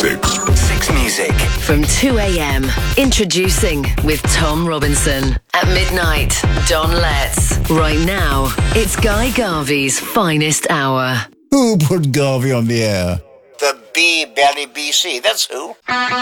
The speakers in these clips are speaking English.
Six Music. From 2 a.m. Introducing with Tom Robinson. At midnight, Don Letts. Right now, it's Guy Garvey's finest hour. Who put Garvey on the air? The B-Belly BC, that's who.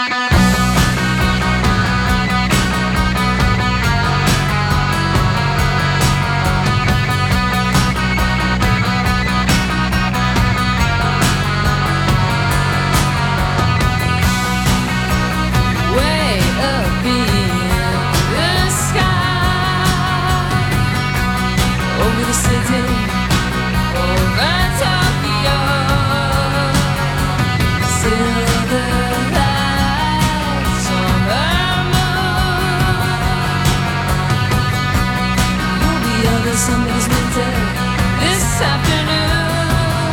Somebody's winter this afternoon.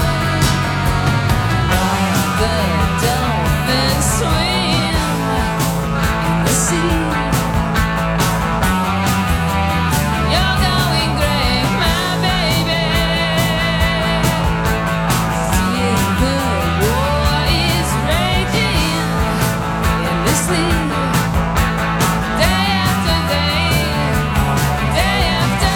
The dolphins swim in the sea. You're going great, my baby. The war is raging endlessly. Day after day, day after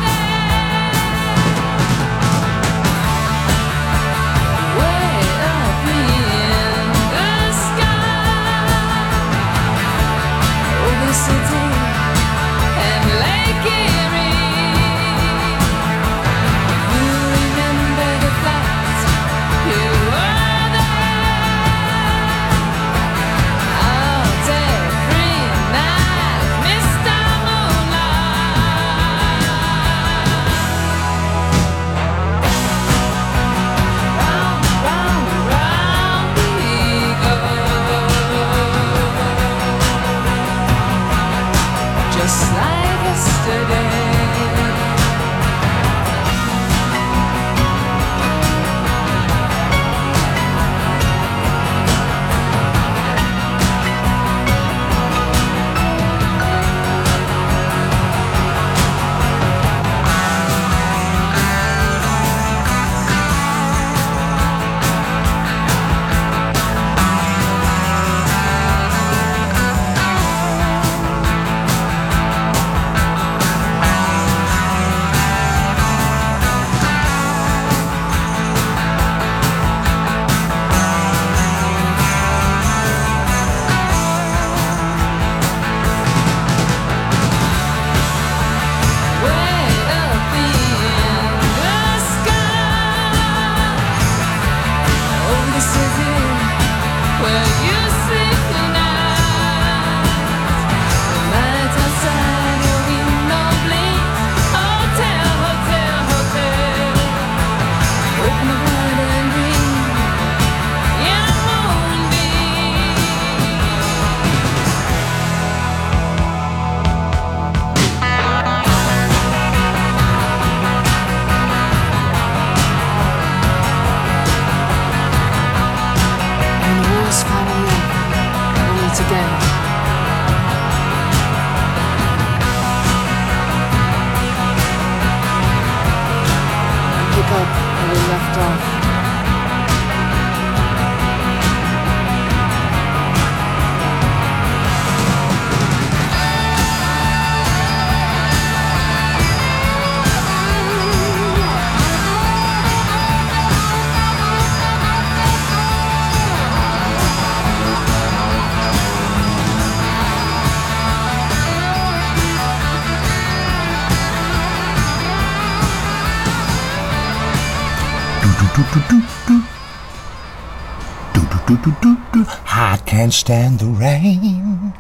I can't stand the rain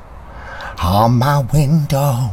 on my window.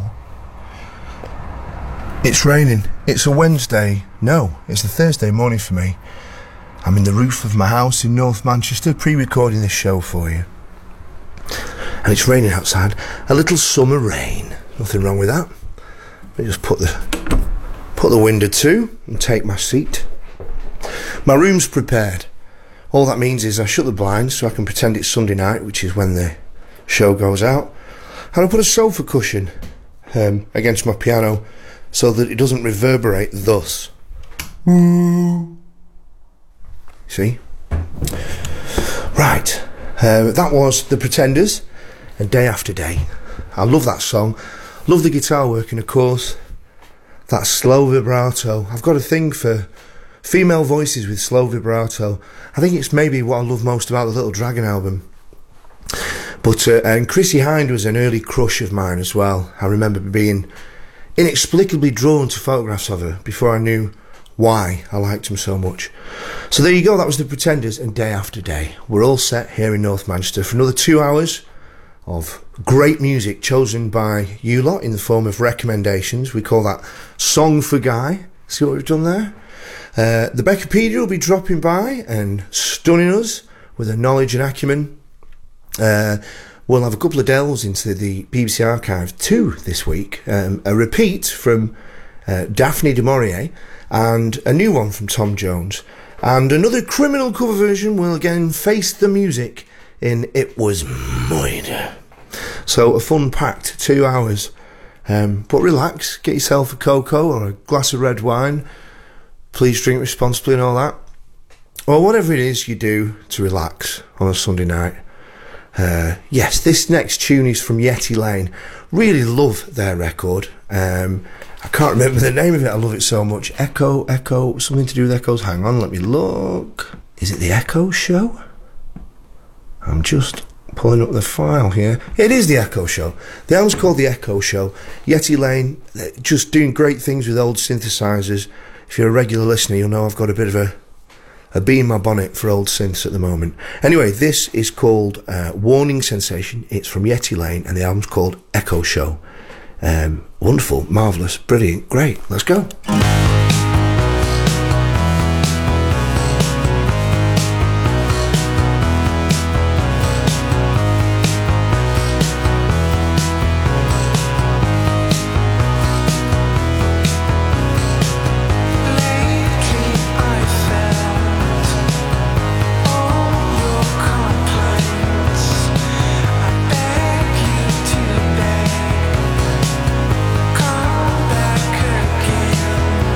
It's raining. It's a Wednesday. No, it's a Thursday morning for me. I'm in the roof of my house in North Manchester pre-recording this show for you. And it's raining outside. A little summer rain. Nothing wrong with that. Let me just put the window to and take my seat. My room's prepared. All that means is I shut the blinds so I can pretend it's Sunday night, which is when the show goes out. And I put a sofa cushion against my piano so that it doesn't reverberate thus. See? Right. That was The Pretenders and Day After Day. I love that song. Love the guitar working, of course. That slow vibrato. I've got a thing for female voices with slow vibrato. I think it's maybe what I love most about the Little Dragon album. But and Chrissie Hynde was an early crush of mine as well. I remember being inexplicably drawn to photographs of her before I knew why I liked them so much. So there you go, that was The Pretenders and Day After Day. We're all set here in North Manchester for another 2 hours of great music chosen by you lot in the form of recommendations. We call that Song for Guy. See what we've done there? The Beccapedia will be dropping by and stunning us with her knowledge and acumen. We'll have a couple of delves into the BBC Archive too this week. A repeat from Daphne du Maurier and a new one from Tom Jones. And another Criminal cover version will again face the music in It Was Mine. So a fun-packed 2 hours. But relax, get yourself a cocoa or a glass of red wine. Please drink responsibly and all that. Or whatever it is you do to relax on a Sunday night. Yes, this next tune is from Yeti Lane. Really love their record. I can't remember the name of it, I love it so much. Echo, something to do with echoes. Hang on, let me look. Is it The Echo Show? I'm just pulling up the file here. It is The Echo Show. The album's called The Echo Show. Yeti Lane, just doing great things with old synthesizers. If you're a regular listener, you'll know I've got a bit of a bee in my bonnet for old synths at the moment. Anyway, this is called Warning Sensation. It's from Yeti Lane and the album's called Echo Show. Wonderful, marvellous, brilliant, great. Let's go. Come back again.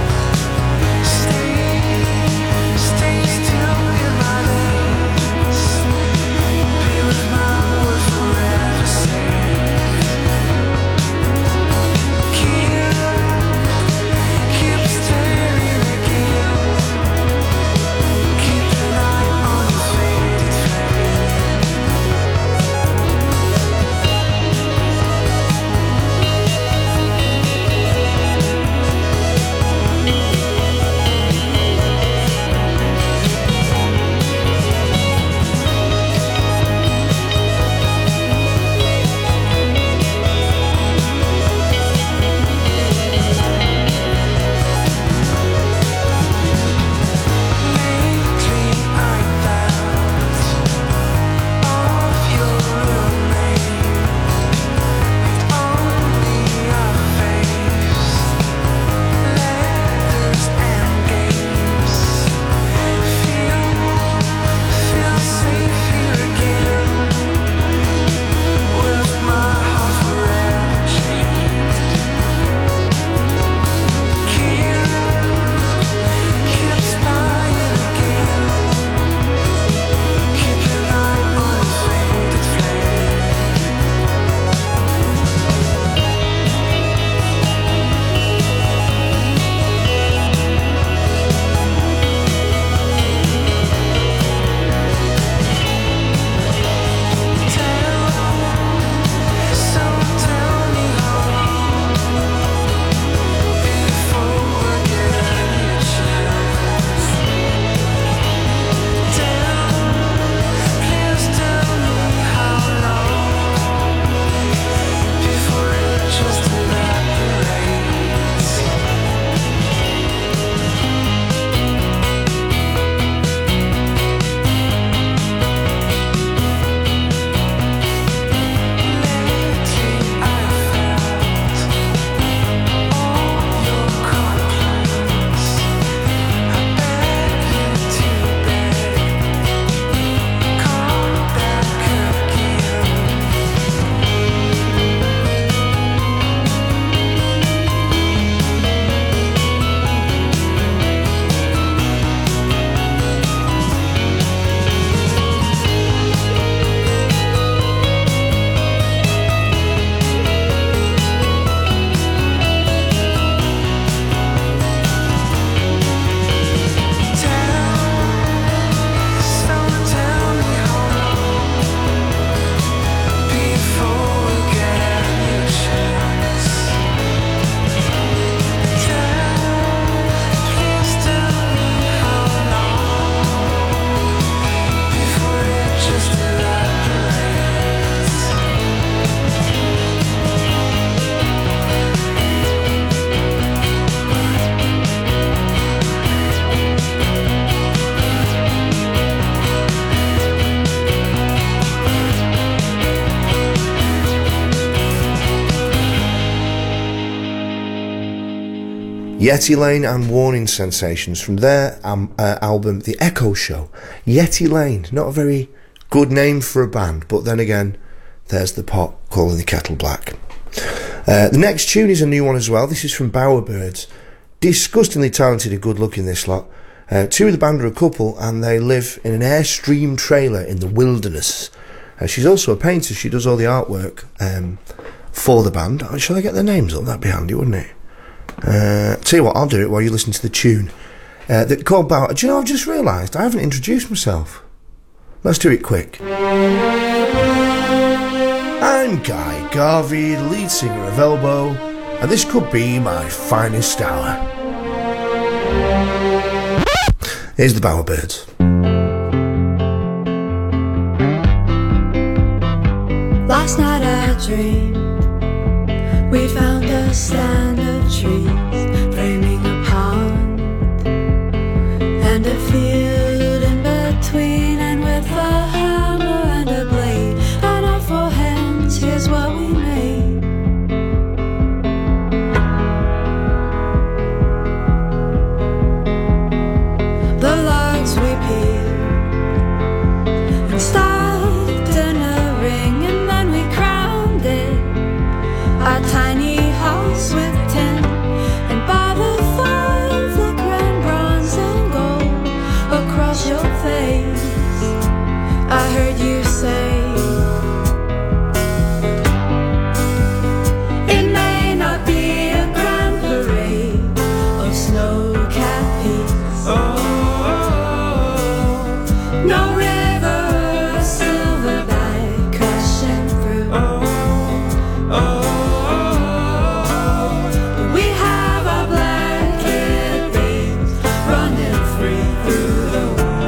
Yeti Lane and Warning Sensations from their album The Echo Show. Yeti Lane, not a very good name for a band, but then again, there's the pot calling the kettle black. The next tune is a new one as well. This is from Bowerbirds. Disgustingly talented and good looking, this lot. Two of the band are a couple, and they live in an Airstream trailer in the wilderness. She's also a painter. She does all the artwork for the band. Shall I get their names up? That'd be handy, wouldn't it? Tell you what, I'll do it while you listen to the tune. That called Bower. Do you know, I've just realised I haven't introduced myself. Let's do it quick. I'm Guy Garvey, the lead singer of Elbow, and this could be my finest hour. Here's the Bowerbirds. Last night I dreamed we found a stand of trees framing a pond and a field in between, and with a hammer and a blade and our four hands, here's what we made. The logs we peeled and stacked in a ring, and then we crowned it a tiny house with tin, and by the fire flickering bronze and gold across your face, I heard you say, it may not be a grand parade of snow-capped peaks, no river, silverback crashing through. We have our blanket beams running free through the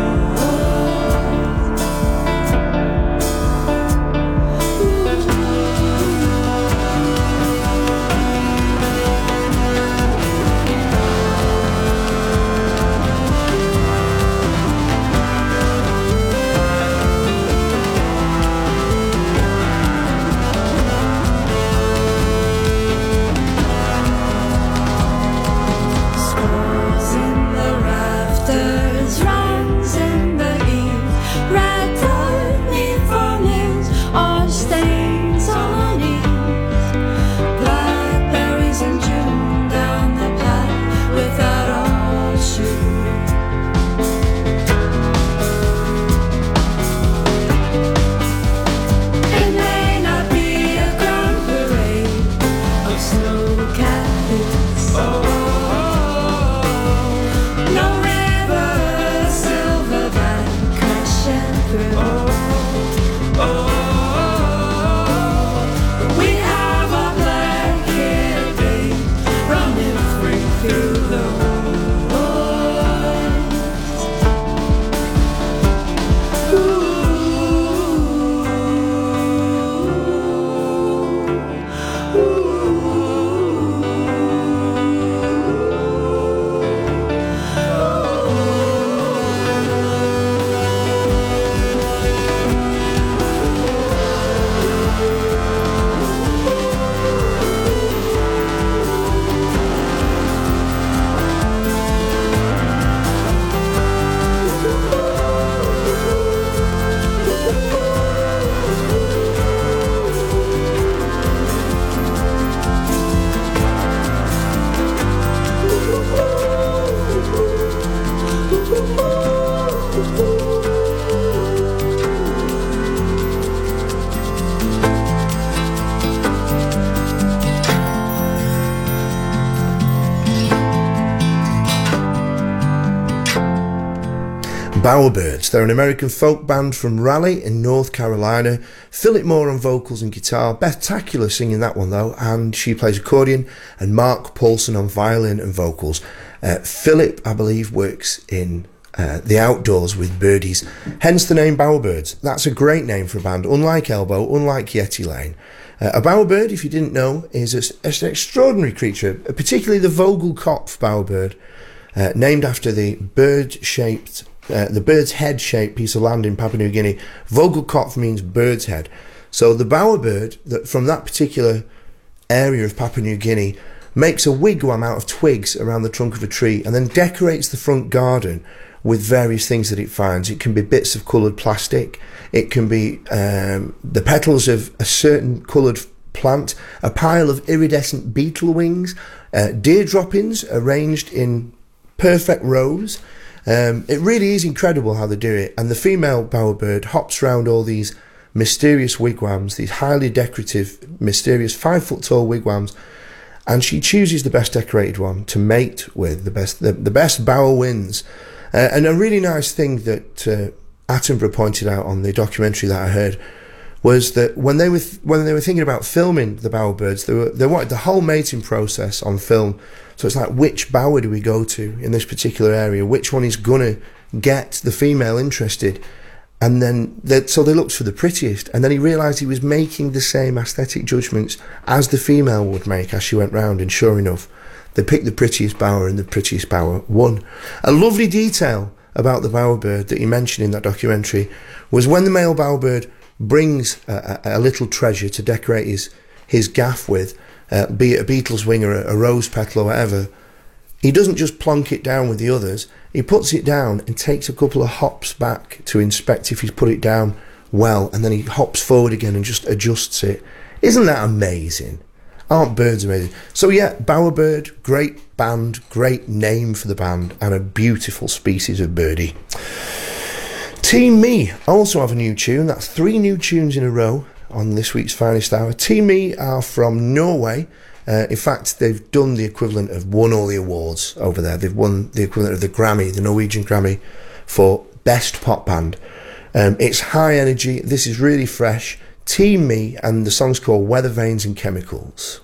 squirrels in the rafters, rams in the eaves, red dirt neath our nails, orange stains on our knees, blackberries in June down the path without our shoes. It may not be a grand parade of snow-capped peaks, no river, silverback crashing through. We have our blanket beams running free through the Bowerbirds. They're an American folk band from Raleigh in North Carolina. Philip Moore on vocals and guitar. Beth Tacular singing that one though, and she plays accordion, and Mark Paulson on violin and vocals. Philip, I believe, works in the outdoors with birdies, hence the name Bowerbirds. That's a great name for a band, unlike Elbow, unlike Yeti Lane. A bowerbird, if you didn't know, is an extraordinary creature, particularly the Vogelkopf bowerbird, named after the bird-shaped the bird's head shaped piece of land in Papua New Guinea. Vogelkopf means bird's head. So the bowerbird, that from that particular area of Papua New Guinea, makes a wigwam out of twigs around the trunk of a tree, and then decorates the front garden with various things that it finds. It can be bits of coloured plastic, it can be the petals of a certain coloured plant, a pile of iridescent beetle wings, deer droppings arranged in perfect rows. It really is incredible how they do it, and the female bowerbird hops around all these mysterious wigwams, these highly decorative, mysterious 5 foot tall wigwams, and she chooses the best decorated one to mate with. The best bower wins. And a really nice thing that Attenborough pointed out on the documentary that I heard was that when they were thinking about filming the bowerbirds, they wanted the whole mating process on film. So it's like, which bower do we go to in this particular area? Which one is gonna get the female interested? And then so they looked for the prettiest, and then he realised he was making the same aesthetic judgments as the female would make as she went round, and sure enough, they picked the prettiest bower, and the prettiest bower won. A lovely detail about the bowerbird that he mentioned in that documentary was when the male bowerbird brings a little treasure to decorate his gaff with, be it a beetle's wing or a rose petal or whatever, he doesn't just plonk it down with the others. He puts it down and takes a couple of hops back to inspect if he's put it down well, and then he hops forward again and just adjusts it. Isn't that amazing? Aren't birds amazing? So yeah, bowerbird, great band, great name for the band, and a beautiful species of birdie. Team Me also have a new tune. That's 3 new tunes in a row on this week's Finest Hour. Team Me are from Norway. In fact, they've done the equivalent of won all the awards over there. They've won the equivalent of the Grammy, the Norwegian Grammy, for Best Pop Band. It's high energy. This is really fresh. Team Me, and the song's called Weather Vanes and Chemicals.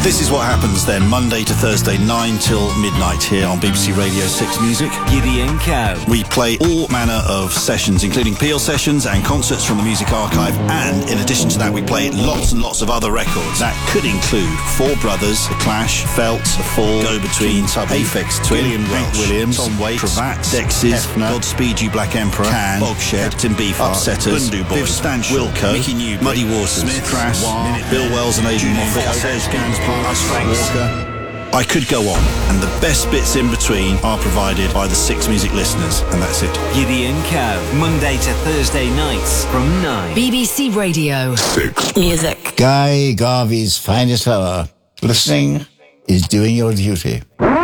This is what happens then, Monday to Thursday, 9 till midnight here on BBC Radio 6 Music. Giddy and Cow. We play all manner of sessions, including Peel sessions and concerts from the Music Archive, and in addition to that we play lots and lots of other records. That could include Four Brothers, The Clash, Felt, The Fall, Go Between, Aphex Twin, Hank Williams, Tom Waits, Cravats, Dexys, Hefner, Godspeed You Black Emperor, Can, Bogshed, Captain Beefheart, Upsetters, Bundu Boys, Viv Stanshall, Wilco, Mickey Newby, Muddy Waters, Smith, Crass, Bill Wells and Aidan Moffat, Walker. I could go on, and the best bits in between are provided by the 6 Music listeners, and that's it. Giddy and Cow, Monday to Thursday nights from 9. BBC Radio 6 Music. Guy Garvey's finest hour. Listening is doing your duty.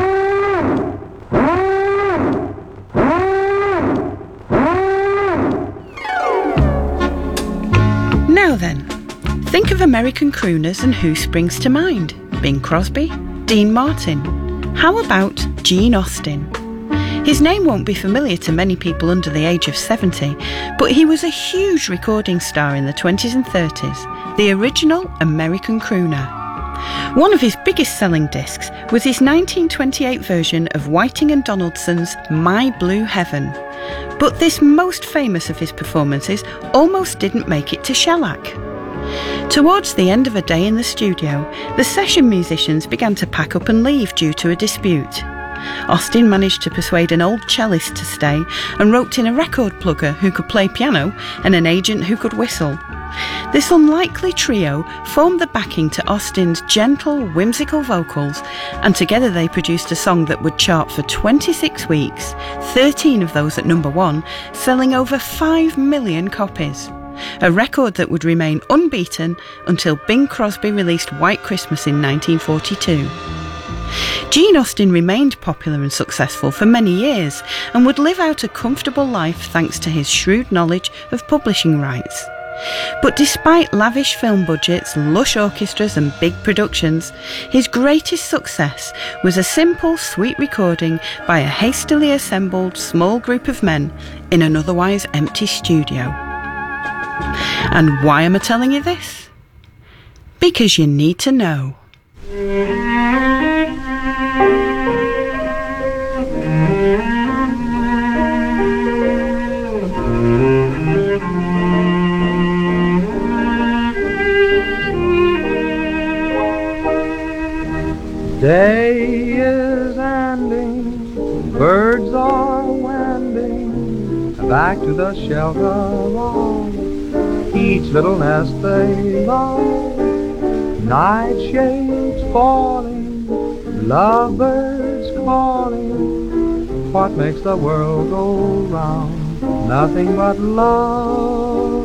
Now then, think of American crooners and who springs to mind? Bing Crosby? Dean Martin? How about Gene Austin? His name won't be familiar to many people under the age of 70, but he was a huge recording star in the 20s and 30s, the original American crooner. One of his biggest selling discs was his 1928 version of Whiting and Donaldson's My Blue Heaven. But this most famous of his performances almost didn't make it to shellac. Towards the end of a day in the studio, the session musicians began to pack up and leave due to a dispute. Austin managed to persuade an old cellist to stay and roped in a record plugger who could play piano and an agent who could whistle. This unlikely trio formed the backing to Austin's gentle, whimsical vocals, and together they produced a song that would chart for 26 weeks, 13 of those at number 1, selling over 5 million copies. A record that would remain unbeaten until Bing Crosby released White Christmas in 1942. Gene Austin remained popular and successful for many years and would live out a comfortable life thanks to his shrewd knowledge of publishing rights. But despite lavish film budgets, lush orchestras and big productions, his greatest success was a simple, sweet recording by a hastily assembled small group of men in an otherwise empty studio. And why am I telling you this? Because you need to know. Day is ending, birds are wending back to the shelter of each little nest they love. Night shades falling, lovebirds calling. What makes the world go round? Nothing but love.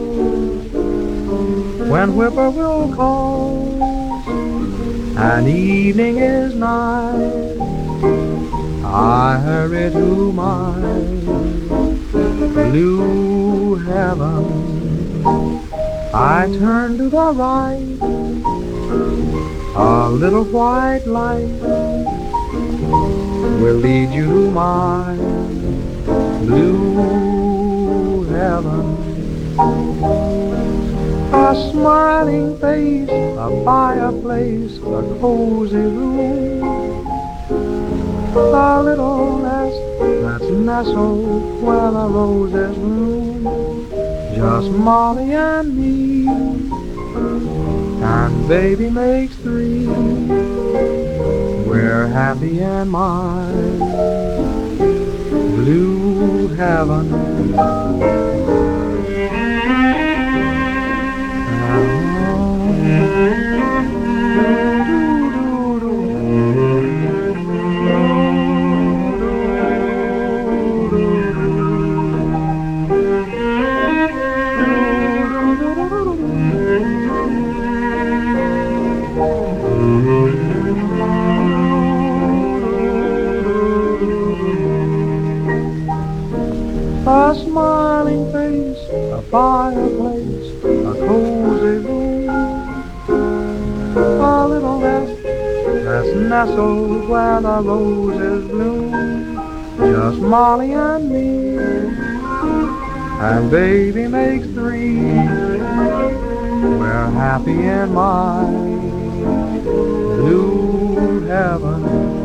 When whippoorwill calls and evening is nigh, I hurry to my blue heaven. I turn to the right, a little white light will lead you to my blue heaven. A smiling face, a fireplace, a cozy room, a little nest that's nestled where the roses bloom. Just Molly and me, and baby makes 3. We're happy in my blue heaven. A smiling face, a fireplace, a cozy room, a little nest that's nestled where the roses bloom. Just Molly and me, and baby makes 3. We're happy in my blue heaven.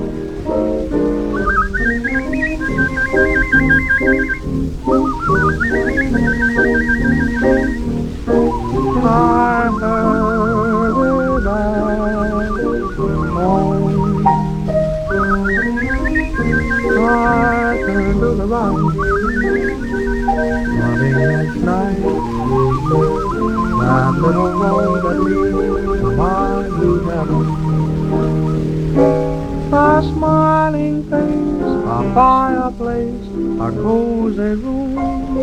I heard it at home. I turned to the right, running each night. That little road that leads to my blue heaven. A smiling face, a fireplace, a cozy room,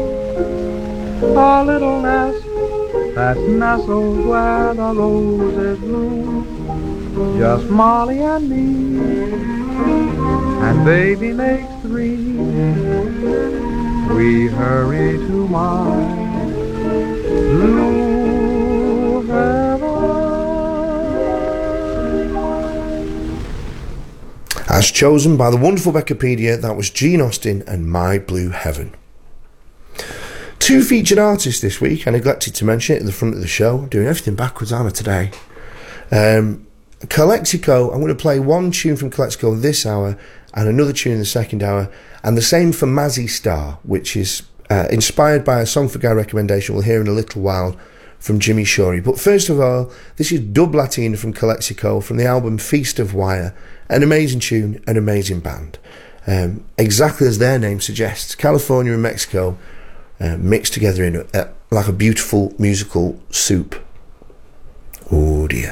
a little nest that's nestled where the roses bloom. Just Molly and me, and baby makes three. We hurry to my blue heaven. As chosen by the wonderful Wikipedia, that was Gene Austin and My Blue Heaven. Two featured artists this week. I neglected to mention it at the front of the show. I'm doing everything backwards, aren't I, today? Calexico, I'm going to play one tune from Calexico this hour and another tune in the second hour, and the same for Mazzy Star, which is inspired by a Song for Guy recommendation we'll hear in a little while from Jimmy Shorey. But first of all, this is Dub Latina from Calexico from the album Feast of Wire. An amazing tune, an amazing band. Exactly as their name suggests, California and Mexico mixed together in like a beautiful musical soup. Oh dear.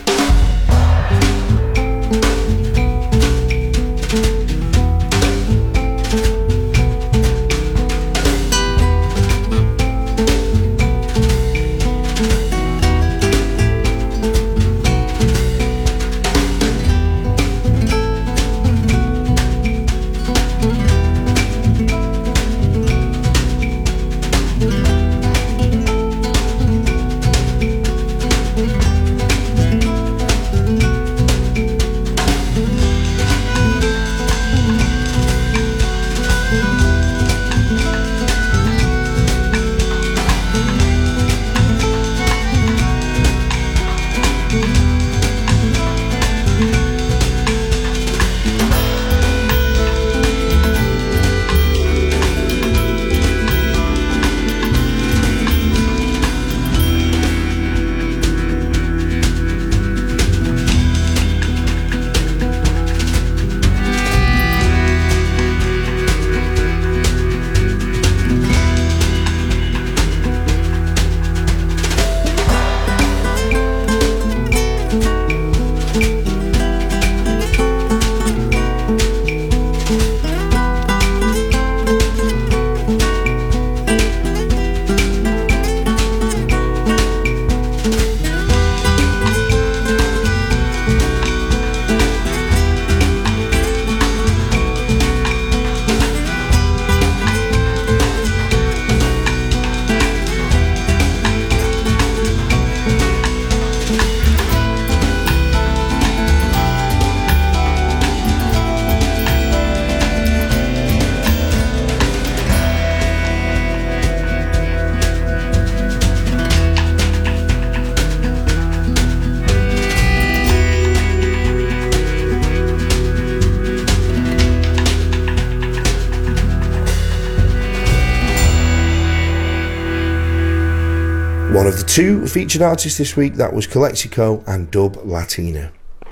One of the two featured artists this week, that was Calexico and Dub Latina.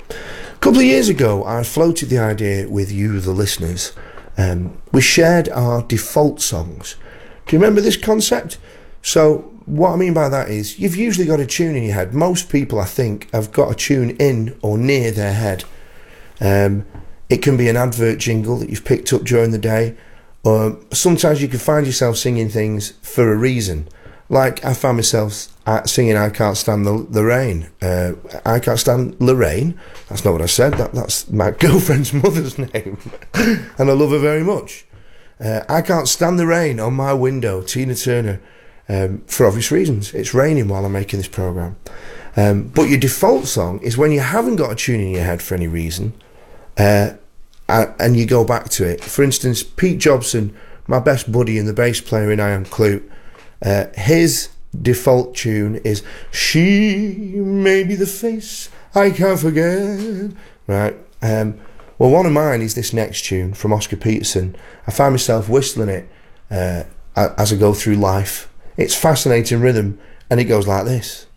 A couple of years ago, I floated the idea with you, the listeners. We shared our default songs. Do you remember this concept? So what I mean by that is, you've usually got a tune in your head. Most people, I think, have got a tune in or near their head. It can be an advert jingle that you've picked up during the day. Or sometimes you can find yourself singing things for a reason. Like I found myself singing I Can't Stand the Rain. I Can't Stand Lorraine. That's not what I said. That's my girlfriend's mother's name. And I love her very much. I Can't Stand the Rain on my window, Tina Turner. For obvious reasons. It's raining while I'm making this programme. But your default song is when you haven't got a tune in your head for any reason, and you go back to it. For instance, Pete Jobson, my best buddy and the bass player in I Am Clute, his default tune is She May Be the Face I Can't Forget. Right. Well, one of mine is this next tune from Oscar Peterson. I find myself whistling it as I go through life. It's fascinating rhythm, and it goes like this.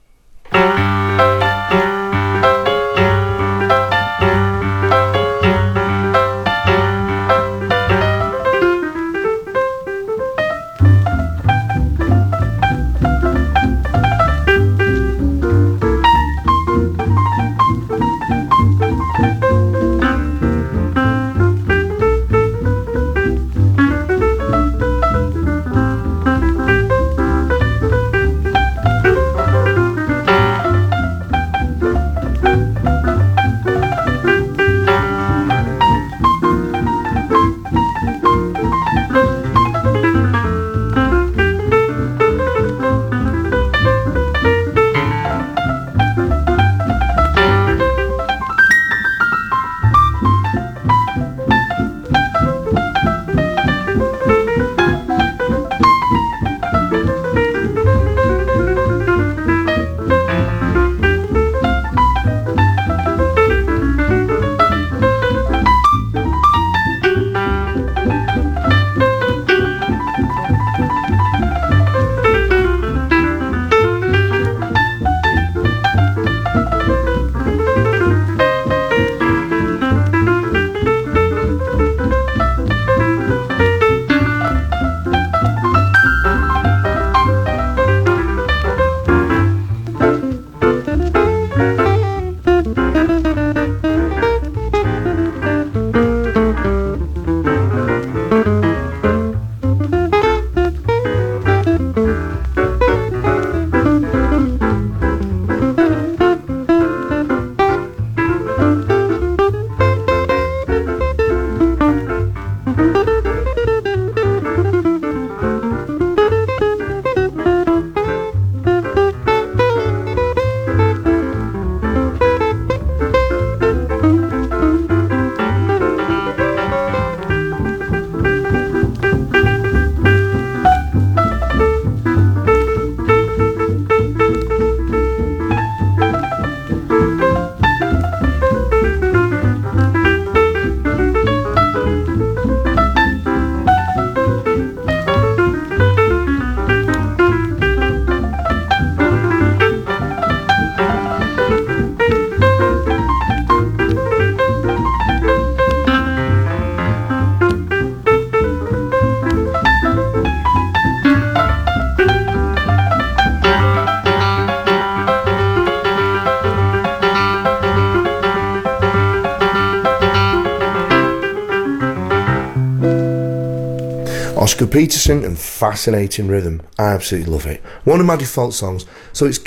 Oscar Peterson and fascinating rhythm. I absolutely love it. One of my default songs. So it's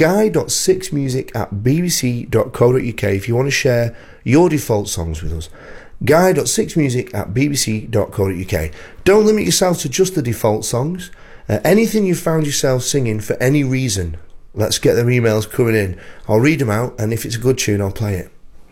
guy.sixmusic@bbc.co.uk if you want to share your default songs with us. guy.sixmusic@bbc.co.uk. Don't limit yourself to just the default songs. Anything you found yourself singing for any reason, let's get their emails coming in. I'll read them out, and if it's a good tune, I'll play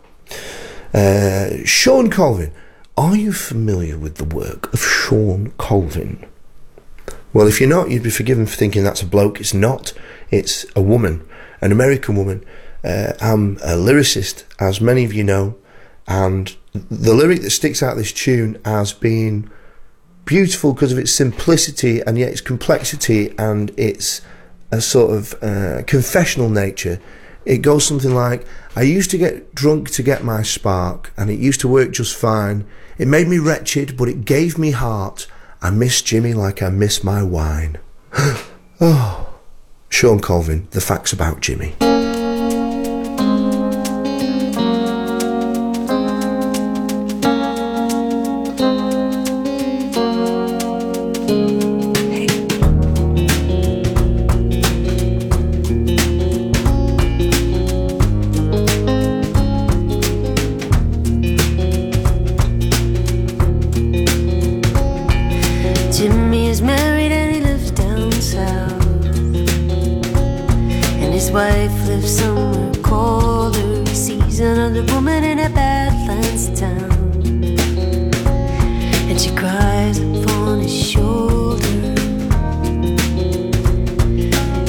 it. Sean Colvin. Are you familiar with the work of Sean Colvin? Well, if you're not, you'd be forgiven for thinking that's a bloke. It's not. It's a woman, an American woman. I'm a lyricist, as many of you know, and the lyric that sticks out this tune as being beautiful because of its simplicity and yet its complexity and its a sort of confessional nature. It goes something like, I used to get drunk to get my spark, and it used to work just fine. It made me wretched, but it gave me heart. I miss Jimmy like I miss my wine. Oh, Sean Colvin, The Facts About Jimmy.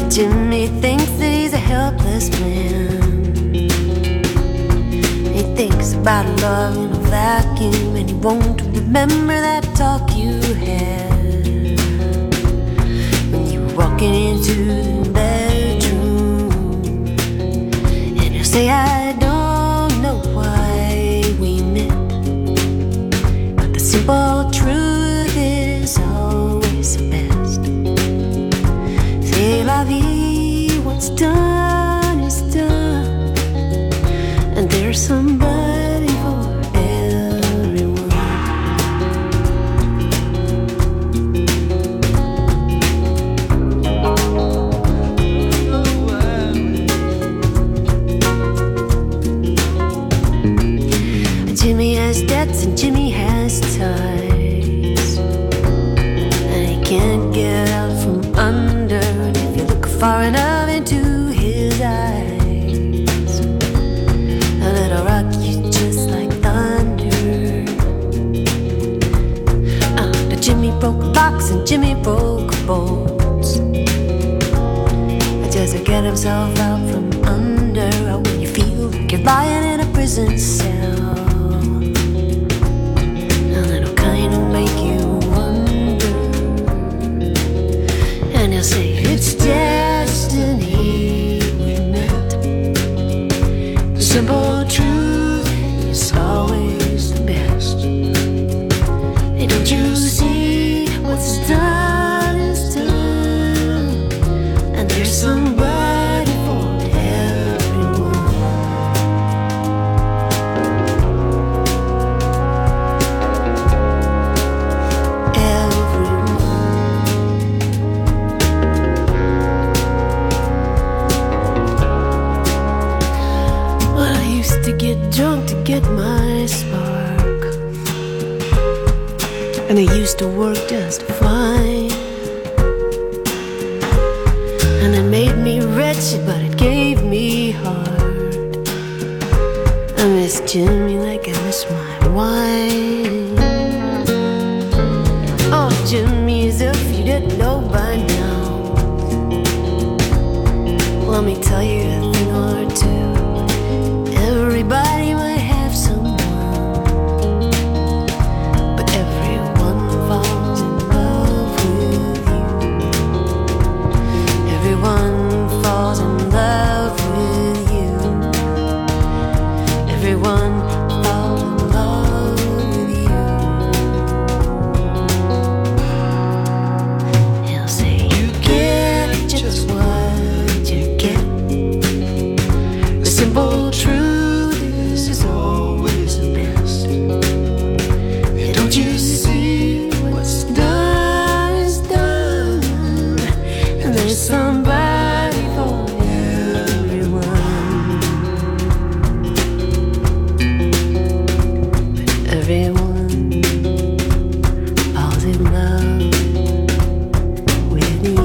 Jimmy thinks that he's a helpless man. He thinks about love in a vacuum, and he won't remember that talk you had when you were walking into the bedroom. And he'll say, I don't know why we met, but the simple truth is always the best. C'est la vie, what's done is done, and there's somebody for everyone. Jimmy has debts and Jimmy has ties, and he can't get out from under. And if you look far enough into his eyes, a little rock you just like thunder. The Jimmy broke a box and Jimmy broke bones, just to get himself out from under. When you feel like you're lying in a prison cell, and it'll kind of make you wonder. And he'll say, it's destiny we met. The simple truth is always the best. Hey, don't you see what's done is done, and there's somebody for everyone. Well, I used to get drunk to get my spark, and it used to work just fine. And it made me wretched, but it gave me heart. I miss Jimmy like I miss my wine. Oh, Jimmy, as if you didn't know by now, let me tell you a thing or two. Everybody might have someone, but everyone falls in love with you. Everyone falls in love with you. Everyone falls in love with you. He'll say, you get just what you get. The simple truth is always the best. And don't you see what's done is done, and there's somebody for everyone. But everyone falls in love with you.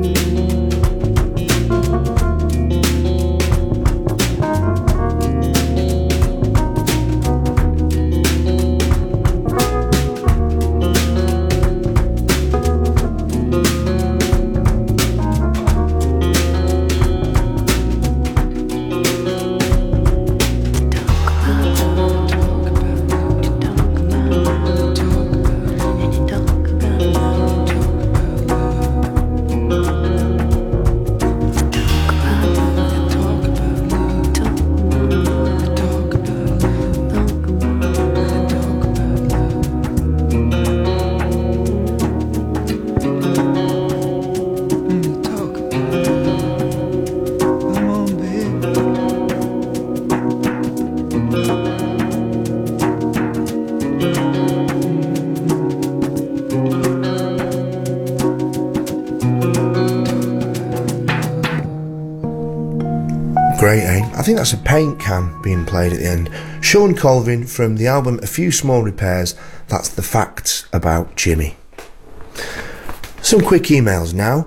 Great, eh? I think that's a paint can being played at the end. Sean Colvin from the album A Few Small Repairs. That's the facts about Jimmy. Some quick emails now.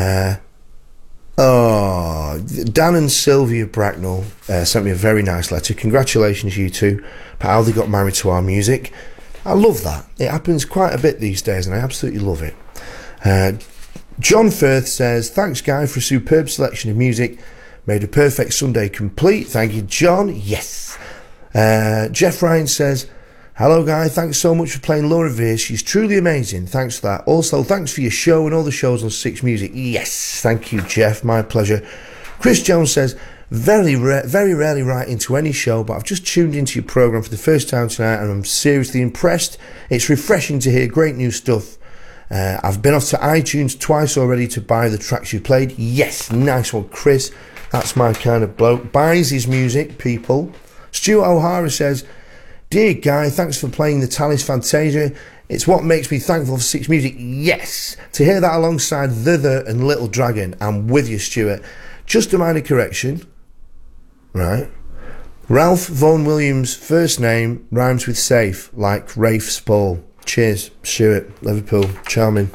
Dan and Sylvia Bracknell sent me a very nice letter. Congratulations, you two, about how they got married to our music. I love that. It happens quite a bit these days, and I absolutely love it. John Firth says, thanks Guy for a superb selection of music. Made a perfect Sunday complete. Thank you, John. Yes. Jeff Ryan says, hello Guy, thanks so much for playing Laura Veers. She's truly amazing. Thanks for that. Also, thanks for your show and all the shows on Six Music. Yes, thank you, Jeff. My pleasure. Chris Jones says, very rarely write into any show, but I've just tuned into your programme for the first time tonight and I'm seriously impressed. It's refreshing to hear great new stuff. I've been off to iTunes twice already to buy the tracks you played. Yes, nice one, Chris. That's my kind of bloke. Buys his music, people. Stuart O'Hara says, dear Guy, thanks for playing the Talis Fantasia. It's what makes me thankful for Six Music. Yes, to hear that alongside Thither and Little Dragon. I'm with you, Stuart. Just a minor correction. Right. Ralph Vaughan Williams' first name rhymes with safe, like Rafe Spall. Cheers, Stuart, Liverpool, charming.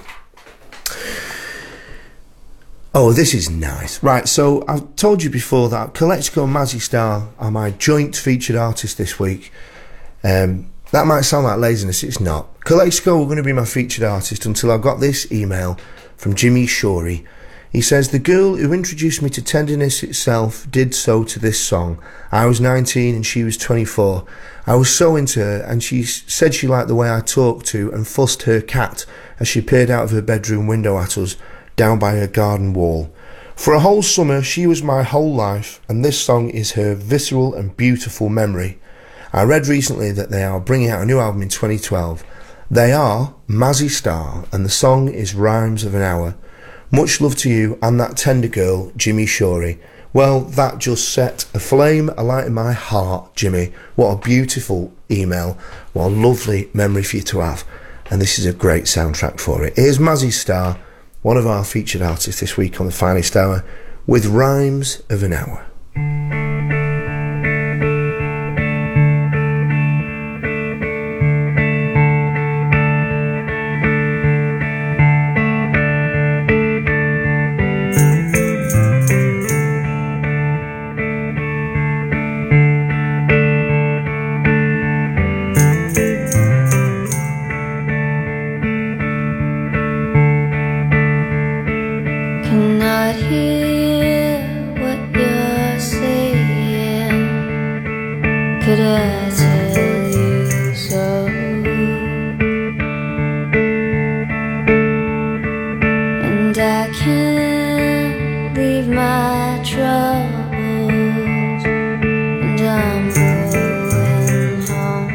Oh, this is nice. Right, so I've told you before that Calexico and Mazzy Star are my joint featured artists this week. That might sound like laziness, it's not. Calexico were going to be my featured artist until I got this email from Jimmy Shorey. He says, the girl who introduced me to tenderness itself did so to this song. I was 19 and she was 24. I was so into her and she said she liked the way I talked to and fussed her cat as she peered out of her bedroom window at us down by her garden wall. For a whole summer she was my whole life and this song is her visceral and beautiful memory. I read recently that they are bringing out a new album in 2012. They are Mazzy Star and the song is Rhymes of an Hour. Much love to you and that tender girl, Jimmy Shorey. Well, that just set a flame alight in my heart, Jimmy. What a beautiful email. What a lovely memory for you to have. And this is a great soundtrack for it. Here's Mazzy Star, one of our featured artists this week on the Finest Hour, with Rhymes of an Hour. Cannot hear what you're saying. Could I tell you so? And I can't leave my troubles, and I'm going home.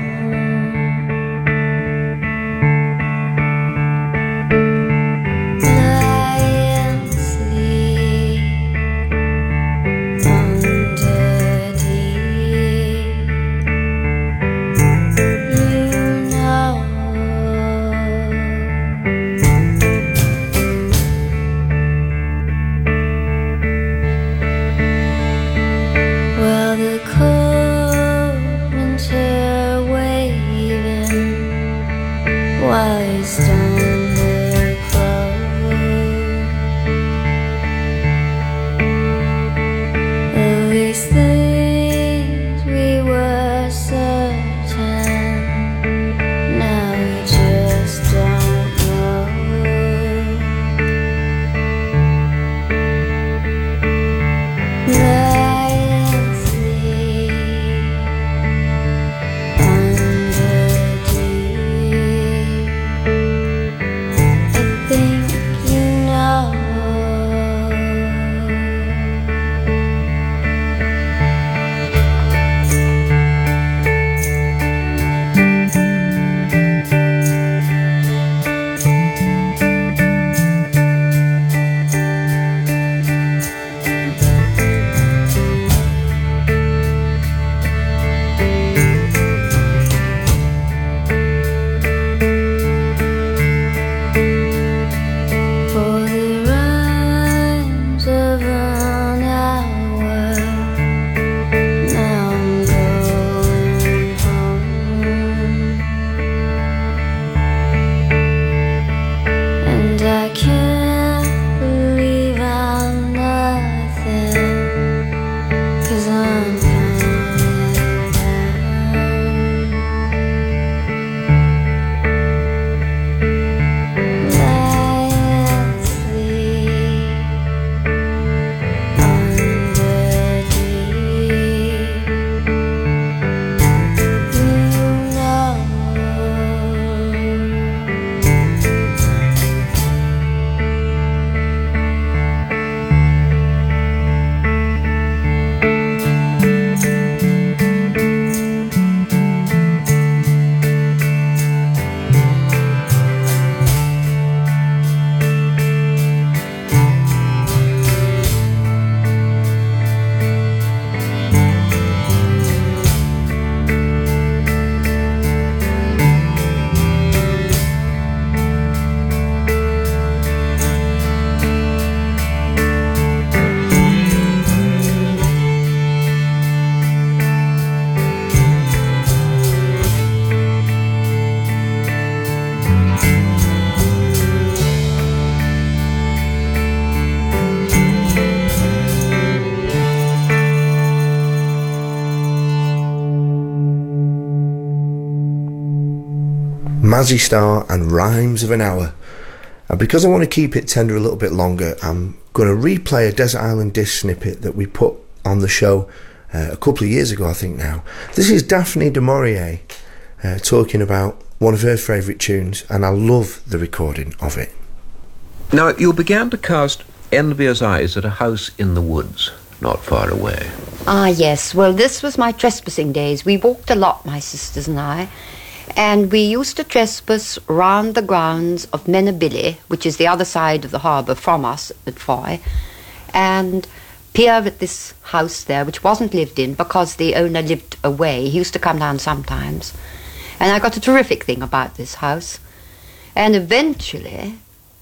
Mazzy Star and Rhymes of an Hour. And because I want to keep it tender a little bit longer, I'm going to replay a Desert Island Disc snippet that we put on the show a couple of years ago, I think now. This is Daphne du Maurier talking about one of her favourite tunes, and I love the recording of it. Now, you began to cast envious eyes at a house in the woods, not far away. Ah, yes. Well, this was my trespassing days. We walked a lot, my sisters and I, and we used to trespass round the grounds of Menabili, which is the other side of the harbour from us at Foy, and peer at this house there, which wasn't lived in because the owner lived away. He used to come down sometimes. And I got a terrific thing about this house. And eventually,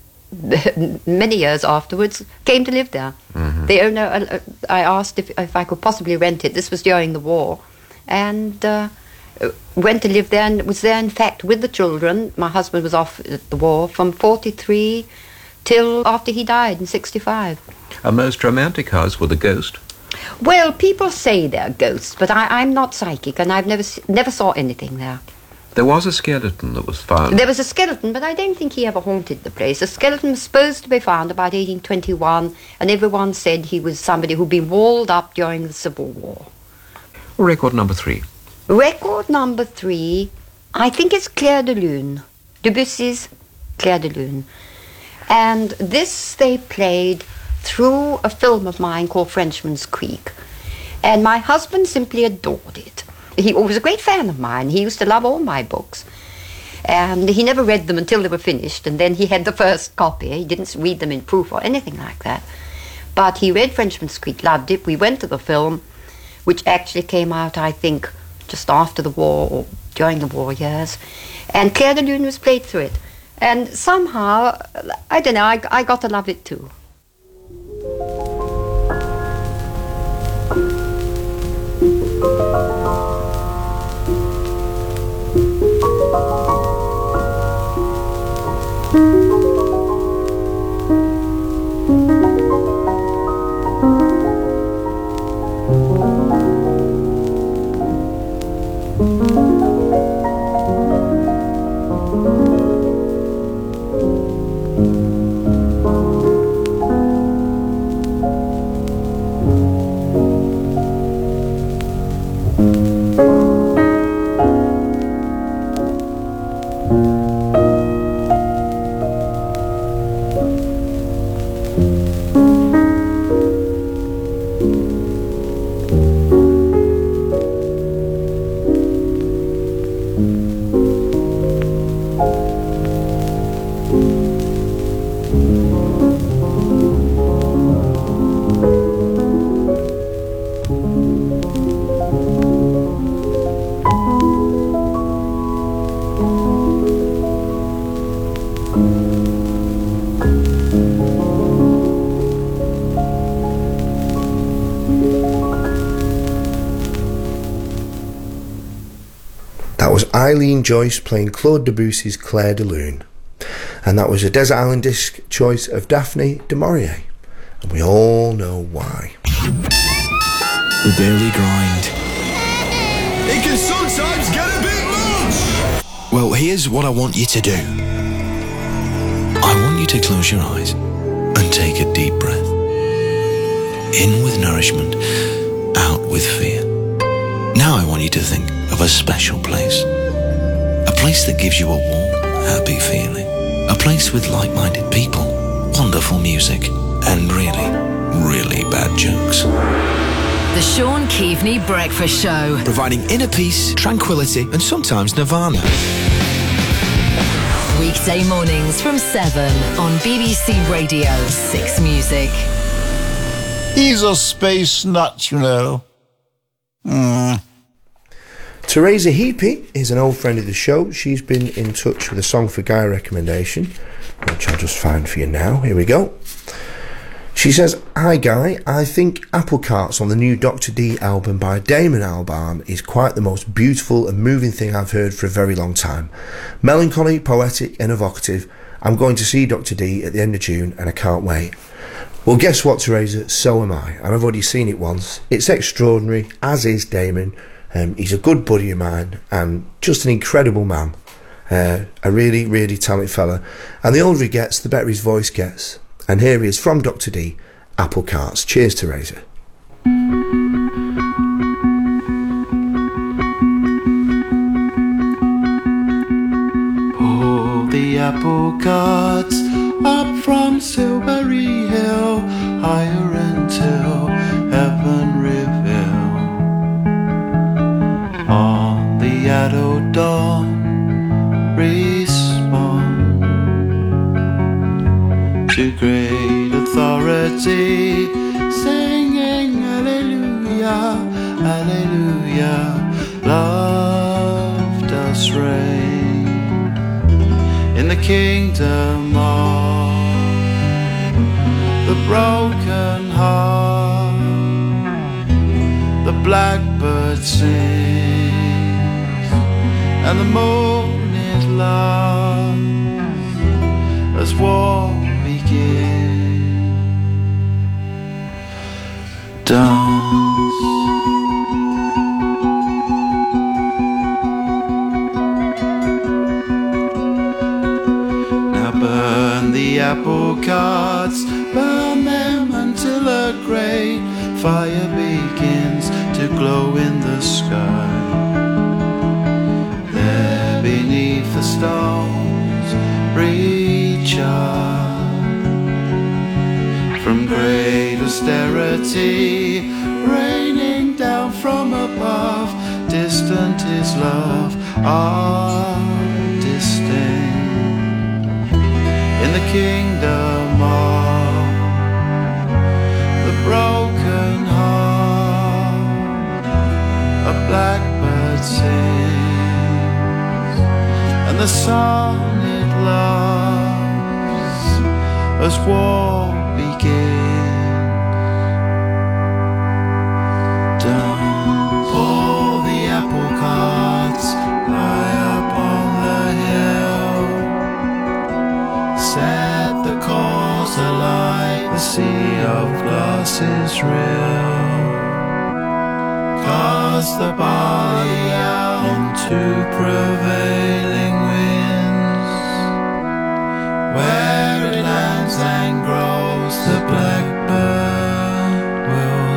many years afterwards, came to live there. Mm-hmm. The owner, I asked if I could possibly rent it. This was during the war. And went to live there and was there, in fact, with the children. My husband was off at the war from 43 till after he died in 65. A most romantic house with a ghost. Well, people say they're ghosts, but I'm not psychic, and I've never saw anything there. There was a skeleton that was found. There was a skeleton, but I don't think he ever haunted the place. The skeleton was supposed to be found about 1821, and everyone said he was somebody who'd been walled up during the Civil War. Record number 3. Record number 3, I think it's Clair de Lune. Debussy's Clair de Lune. And this they played through a film of mine called Frenchman's Creek. And my husband simply adored it. He was a great fan of mine. He used to love all my books. And he never read them until they were finished, and then he had the first copy. He didn't read them in proof or anything like that. But he read Frenchman's Creek, loved it. We went to the film, which actually came out, I think, just after the war or during the war years. And Clair de Lune was played through it. And somehow, I don't know, I got to love it too. Eileen Joyce playing Claude Debussy's Clair de Lune, and that was a Desert Island Disc choice of Daphne du Maurier, and we all know why. The daily grind. It can sometimes get a bit much. Well, here's what I want you to do. I want you to close your eyes and take a deep breath. In with nourishment, out with fear. Now I want you to think of a special place. A place that gives you a warm, happy feeling. A place with like-minded people, wonderful music, and really, really bad jokes. The Sean Keaveney Breakfast Show. Providing inner peace, tranquility, and sometimes nirvana. Weekday mornings from 7 on BBC Radio 6 Music. He's a space nut, you know. Teresa Heapy is an old friend of the show. She's been in touch with a Song for Guy recommendation, which I'll just find for you now. Here we go. She says, "Hi Guy, I think Apple Carts on the new Dr. D album by Damon Albarn is quite the most beautiful and moving thing I've heard for a very long time. Melancholy, poetic and evocative. I'm going to see Dr. D at the end of June and I can't wait." Well, guess what, Teresa? So am I. And I've already seen it once. It's extraordinary, as is Damon. He's a good buddy of mine and just an incredible man. A really, really talented fella. And the older he gets, the better his voice gets. And here he is from Dr. D, Apple Carts. Cheers to Razor. Oh, the apple carts up from Silbury Hill, higher until heaven reveal. On the adult dawn, respond to great authority, singing hallelujah, hallelujah. Love does reign in the kingdom of the broken heart. The blackbird sings and the moon is lost as war begins. Dance. Now burn the apple carts, burn them until a great fire begins to glow in the sky. There beneath the stones recharge from great austerity, raining down from above. Distant is love, our disdain. In the kingdom of the broken heart, a blackbird sings, and the sun it loves as war begins. Dance. All the apple carts high up on the hill, set the cause alight. The sea of glass is real. Cast the barley out into prevailing winds, where it lands and grows, the blackbird will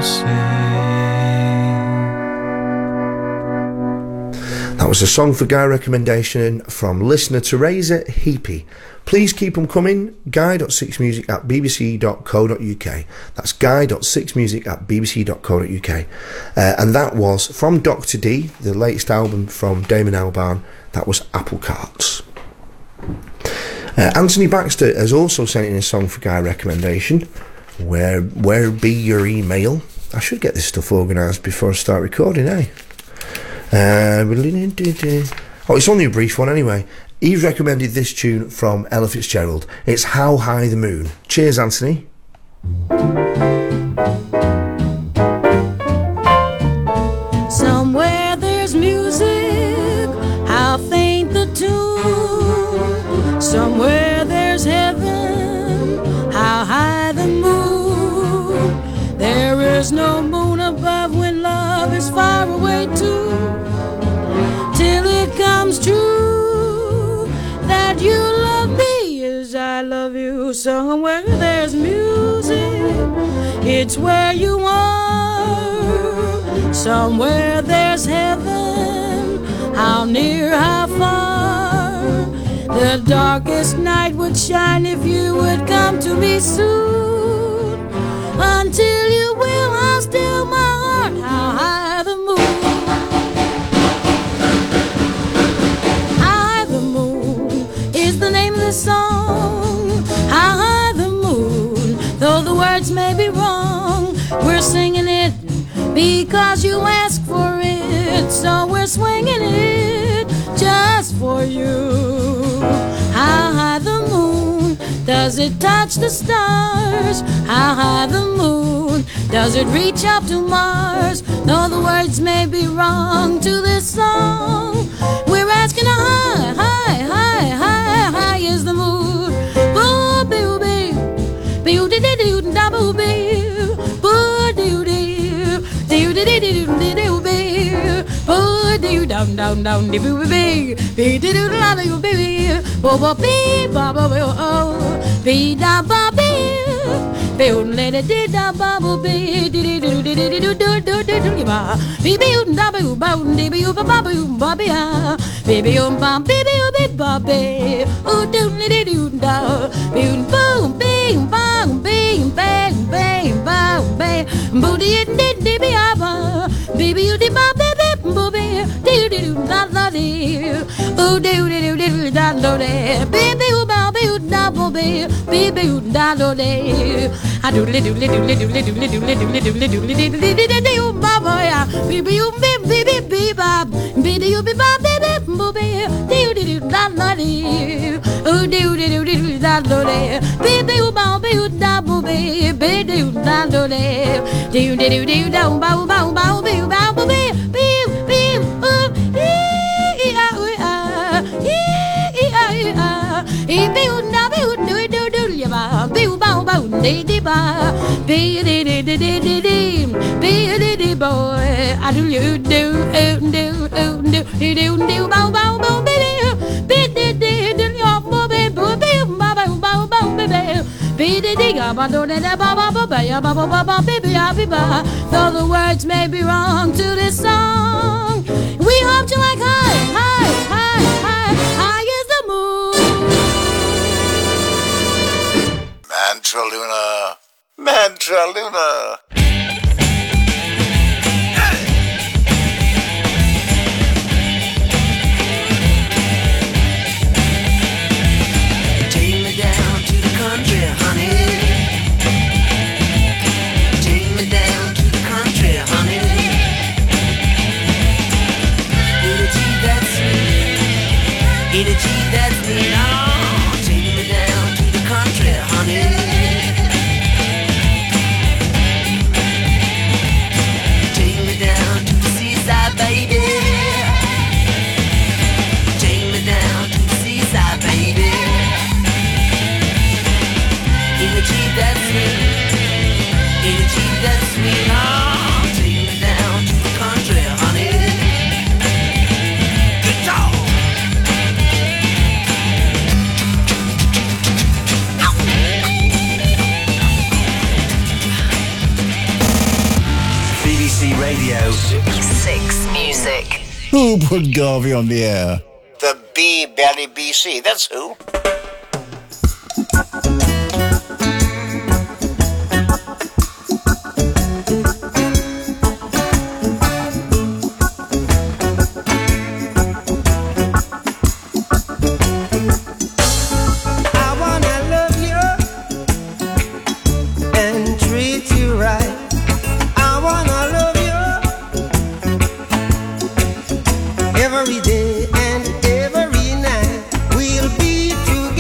sing. That was a song for Guy recommendation from listener Teresa Heapy. Please keep them coming. guy.6music@bbc.co.uk. That's guy.6music@bbc.co.uk. And that was from Dr. D, the latest album from Damon Albarn. That was Apple Carts. Anthony Baxter has also sent in a song for Guy recommendation. Where be your email? I should get this stuff organised before I start recording, eh? Oh, it's only a brief one anyway. He's recommended this tune from Ella Fitzgerald. It's How High the Moon. Cheers, Anthony. Somewhere there's music, how faint the tune. Somewhere there's heaven, how high the moon. There is no moon above when love is far away too. Till it comes true that you love me as I love you. Somewhere there's music, it's where you are. Somewhere there's heaven, how near, how far. The darkest night would shine if you would come to me soon. Until you will, I'll still my heart. How high the moon. The name of the song, how high the moon. Though the words may be wrong, we're singing it because you asked for it. So we're swinging it just for you. How high the moon, does it touch the stars? How high the moon, does it reach up to Mars? Though the words may be wrong to this song, we're asking how high, high, high, high is the moon. Boo boo boo, boo dee dee doo da boo boo, boo doo doo, doo dee dee doo doo boo, boo doo da down, down, down, dee boo bee, bee dee doo la doo bee, bo bo bee, ba ba bee oh, bee da ba bee, bee let it dee da ba bo bee, dee dee doo dee dee doo doo doo doo doo ba, bee bee da ba ba dee bee ba ba ba bee ah, bee bee ba bee bee ba bee, oh doo dee doo da, bee boom bing bang bing bang bang bang bang, booty dee dee bee ah, baby you dee ba bee bee boo bee, dee dee doo da da dee, oh doo dee doo dee da da dee, baby you ba bee you da boo bee, baby you da da dee, I do little little little little little little little little little little you ba ba ya, baby you baby baby ba, baby you be ba baby boo bee, dee dee doo da da dee, oh doo dee doo dee da da dee, baby you ba bee you da boo bee, baby you da da dee, dee dee doo dee da ba ba ba bee ba boo bee, bee bee oh ee ah ah ee ah ah ee bee you da bee you do do do ya ba bee ba ba dee dee ba bee dee dee dee dee dee dee bee dee dee boy I do you do do do do do ba ba ba baby bee dee dee do your boo bee ba ba ba ba baby bee dee dee ga ba do dee ba ba ba ba ya ba ba ba ba baby ya be ba. Though the words may be wrong to this song, we hope you like high, high, high, high, high as the moon. Mantra Luna, Mantra Luna. Take me down to the country, honey. Take me down to the country, honey. Energy that's sweet, energy that's sweet. Oh, take me down to the country, honey. Take me down to the seaside, baby. Take me down to the seaside, baby. Energy that's sweet, energy that's sweet. Oh, take me down to the country, honey. Good dog. BBC Radio 6 Music. Who put Garvey on the air? The B-Belly BC, that's who. I wanna love you and treat you right. I wanna love you every day and every night. We'll be together.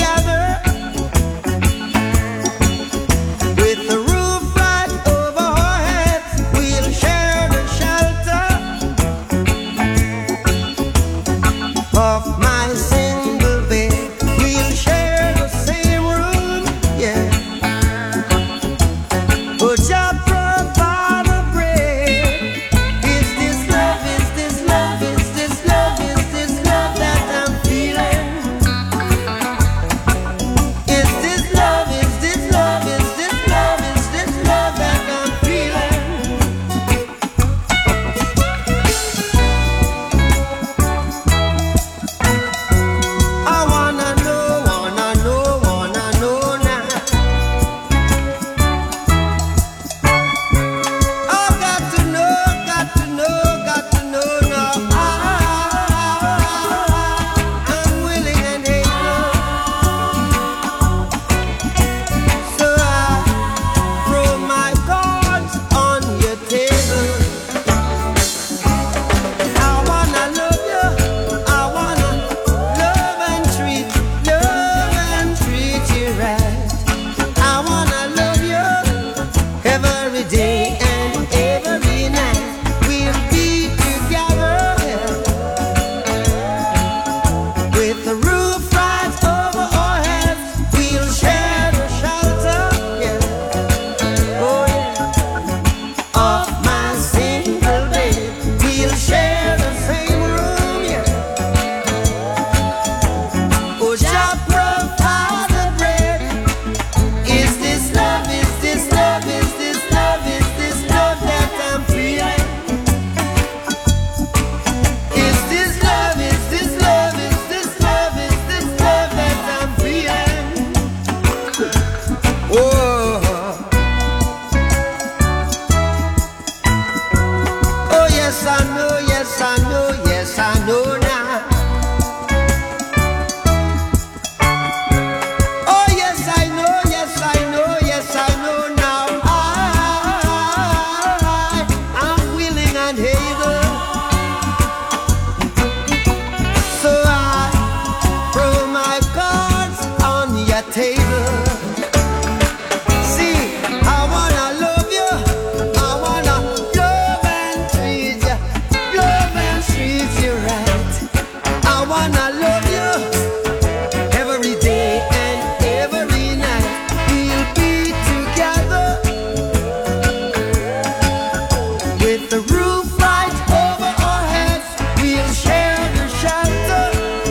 with the roof right over our heads, we'll share the shelter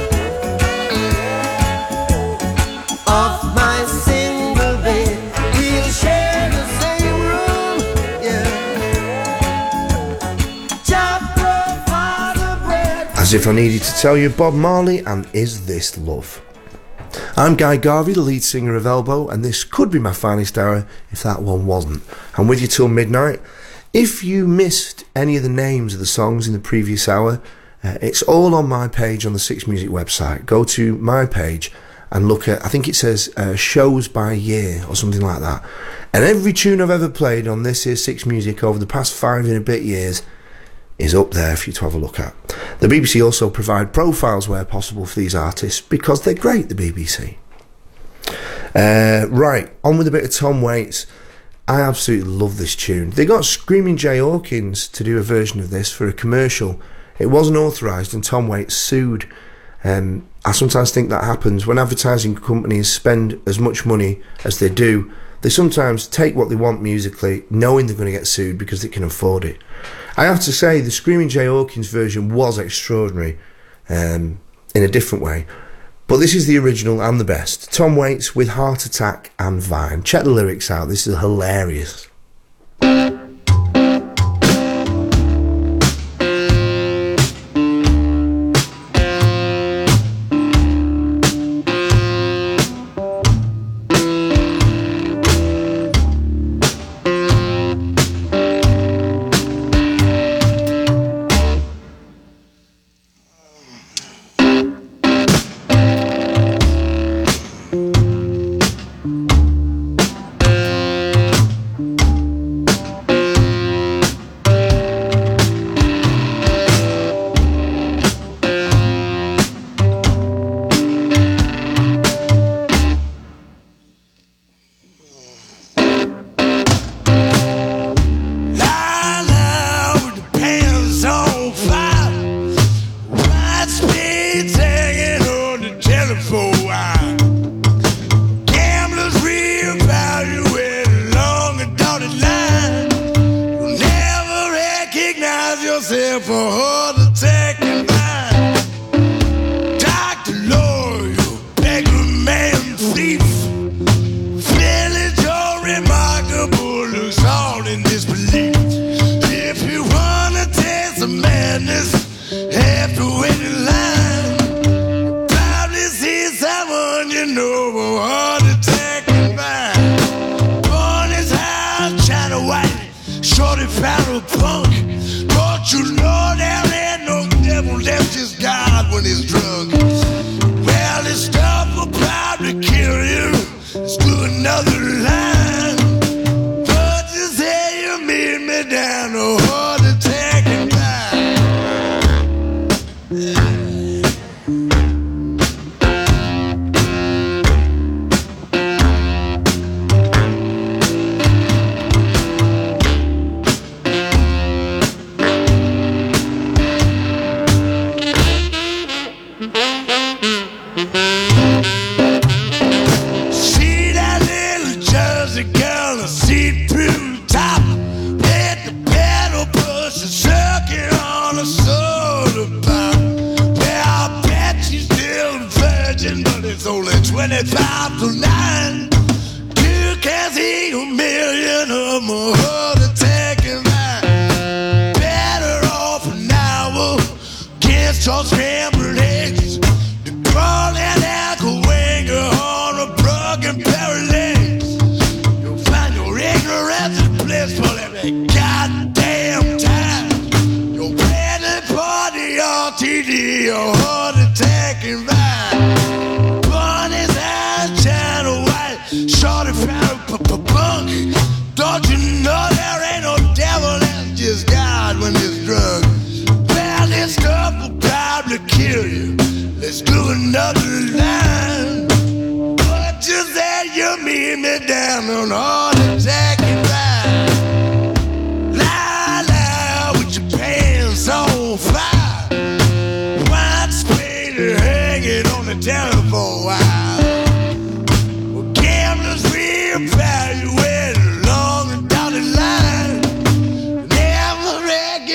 of my single bed. We'll share the same room, yeah. Jah provide the bread. As if I needed to tell you, Bob Marley and Is This Love? I'm Guy Garvey, the lead singer of Elbow, and this could be my finest hour if that one wasn't. I'm with you till midnight. If you missed any of the names of the songs in the previous hour, it's all on my page on the Six Music website. Go to my page and look at, I think it says shows by year or something like that. And every tune I've ever played on this here Six Music over the past 5 and a bit years is up there for you to have a look at. The BBC also provide profiles where possible for these artists because they're great, the BBC. Right, on with a bit of Tom Waits. I absolutely love this tune. They got Screaming Jay Hawkins to do a version of this for a commercial. It wasn't authorised and Tom Waits sued. I sometimes think that happens when advertising companies spend as much money as they do. They sometimes take what they want musically, knowing they're going to get sued because they can afford it. I have to say, the Screaming Jay Hawkins version was extraordinary in a different way. But this is the original and the best. Tom Waits with Heart Attack and Vine. Check the lyrics out, this is hilarious.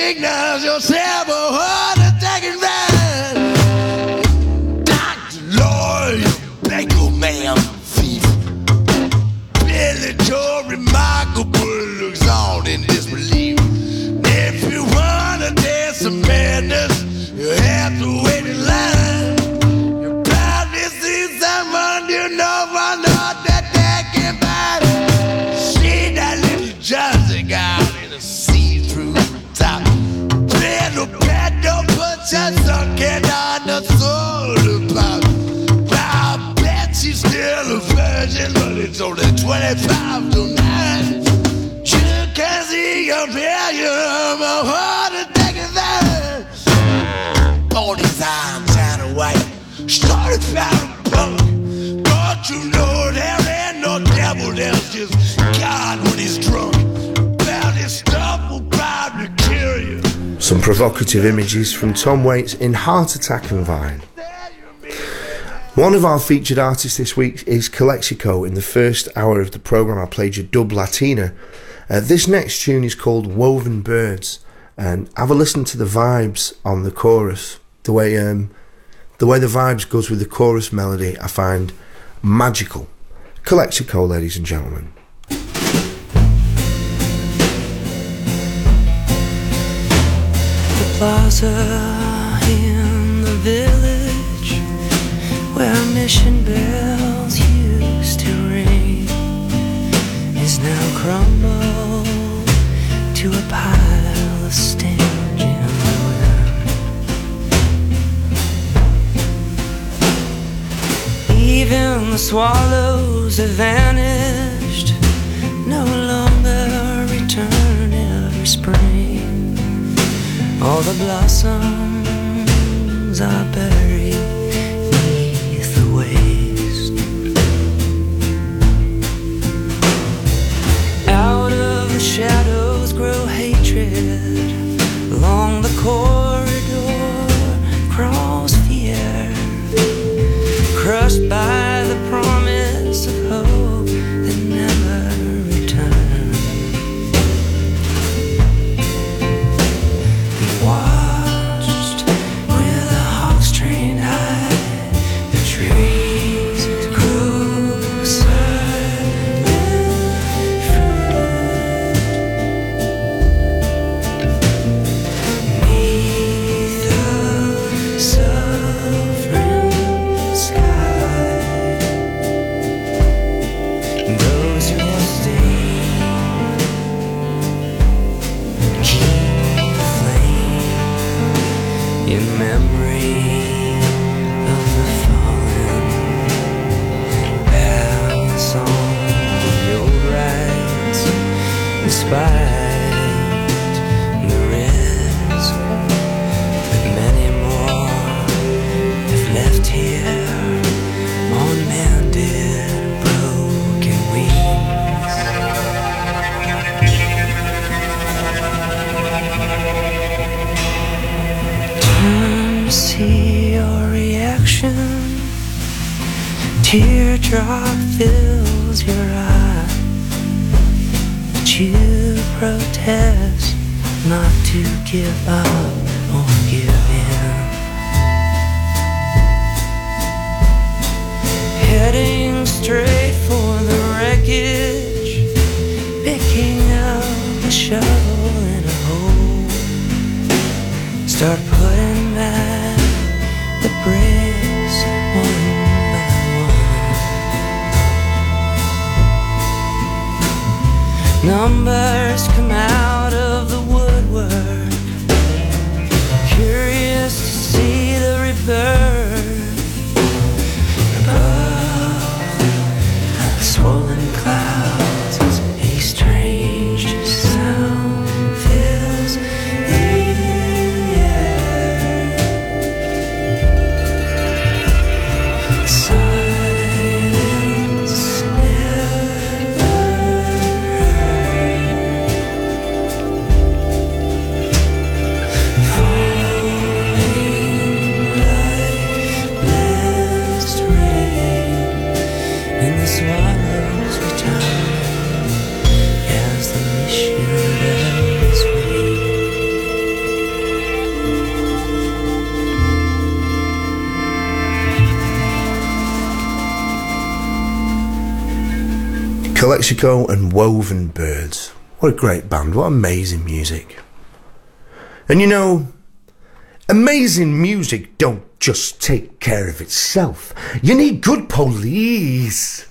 signals yourself a heart attack and ride. Dr. Lloyd, Baker man, thief. Billy Joe, remarkable, looks on in disbelief. If you wanna dance some madness, you have to wait in line. You probably see someone you know run out that they can buy. See that little Johnson guy in a see-through top. Little pedal puts a socket on the solar pop. I bet she's still a virgin, but it's only 25 to 9. You can see your failure, my heart attack is there. All these arms out of white, started out of punk. Don't you know there ain't no devil, there's just God when he's drunk. Well, this stuff will probably kill you. Some provocative images from Tom Waits in Heart Attack and Vine. One of our featured artists this week is Calexico. In the first hour of the programme I played you Dub Latina. This next tune is called Woven Birds, and have a listen to the vibes on the chorus. The way the vibes goes with the chorus melody I find magical. Calexico, ladies and gentlemen. The plaza in the village where mission bells used to ring is now crumbled to a pile of stench in the wind. Even the swallows have vanished, no longer return every spring. All the blossoms are buried beneath the waste. Out of the shadows grow hatred. Along the corridor crawls fear, crushed by the promise of hope that never returns. We watched with a hawk's trained eye the trees grew silent fruit. Beneath the sovereign sky, those who stay keep the flame in memory of the fallen. Pass on the old rights despite the risk, but many more have left here on mended broken wings. Turn to see your reaction. Teardrop fills your eye, but you protest not to give up or give in. Heading straight for the wreckage, picking up a shovel in a hole. Start putting back the bricks one by one. Numbers come out of the woodwork, curious to see the rebirth. Above the swollen clouds, a strange sound fills the air. Silence never heard. Calexico and Woven Birds. What a great band, what amazing music. And you know, amazing music don't just take care of itself. You need good police.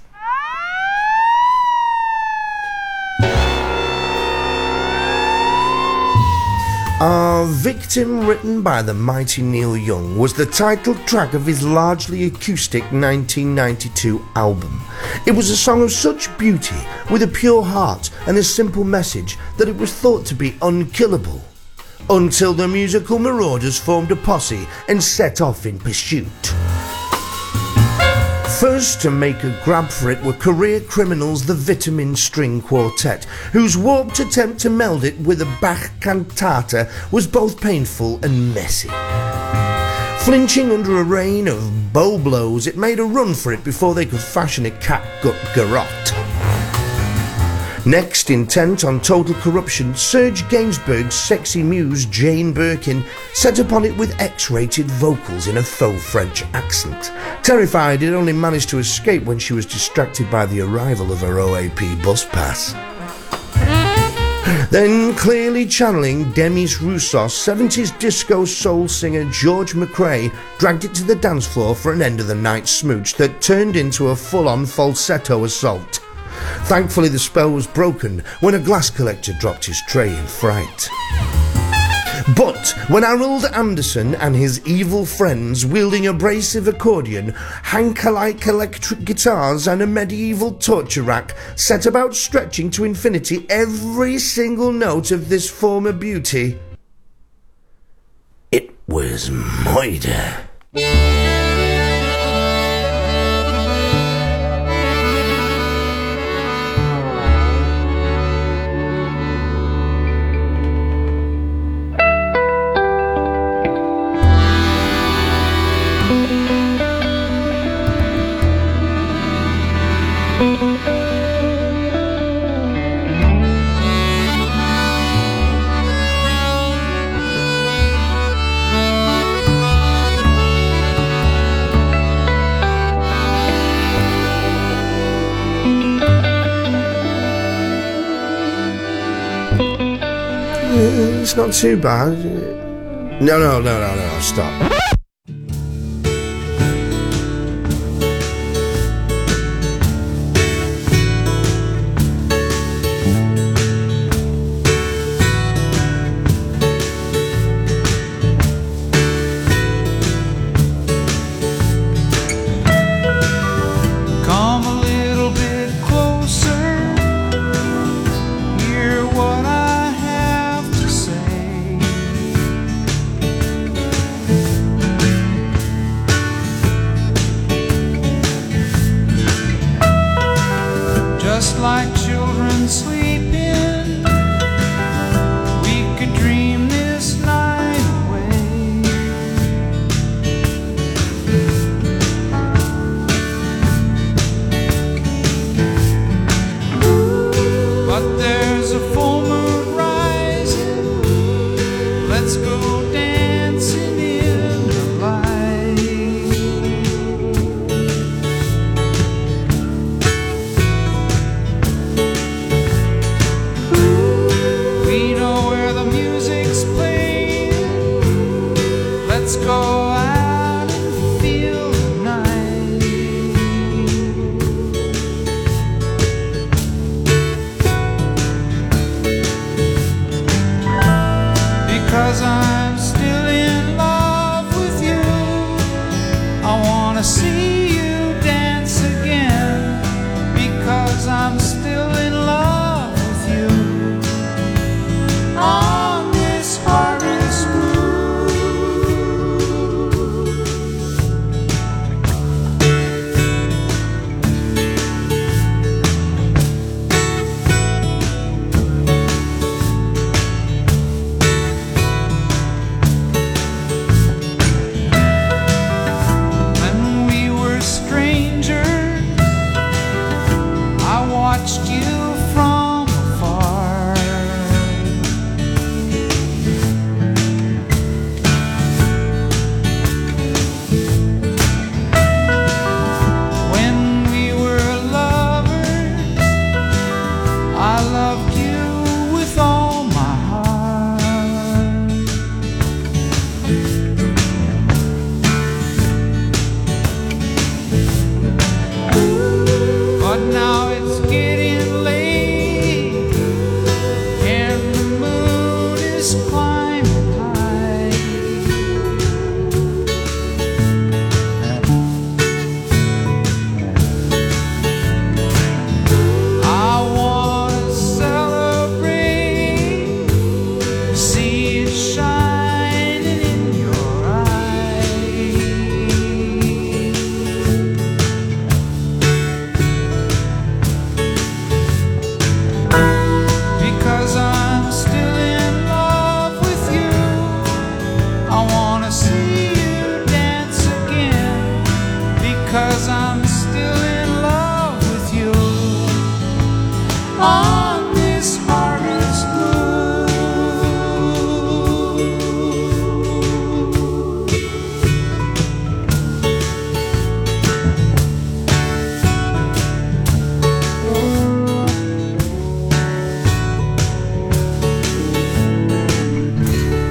Our Victim, written by the mighty Neil Young, was the title track of his largely acoustic 1992 album. It was a song of such beauty, with a pure heart and a simple message, that it was thought to be unkillable. Until the musical marauders formed a posse and set off in pursuit. First to make a grab for it were career criminals the Vitamin String Quartet, whose warped attempt to meld it with a Bach cantata was both painful and messy. Flinching under a rain of bow blows, it made a run for it before they could fashion a catgut garrote. Next, intent on total corruption, Serge Gainsbourg's sexy muse Jane Birkin set upon it with X-rated vocals in a faux French accent. Terrified, it only managed to escape when she was distracted by the arrival of her OAP bus pass. Then, clearly channeling Demis Roussos, 70s disco soul singer George McRae dragged it to the dance floor for an end-of-the-night smooch that turned into a full-on falsetto assault. Thankfully, the spell was broken when a glass collector dropped his tray in fright. But when Harold Anderson and his evil friends, wielding abrasive accordion, Hank-alike electric guitars and a medieval torture rack, set about stretching to infinity every single note of this former beauty, it was murder. It's not too bad. No, stop. Come a little bit closer. Hear what I have to say. Just like children sleeping, we could dream this night away. But there's a full moon rising. Let's go dancing in the light. We know where the music's playing. Let's go out and feel the night. Because I'm still in love with you. I wanna see you dance again. Because I'm still in love with you. On this harvest moon.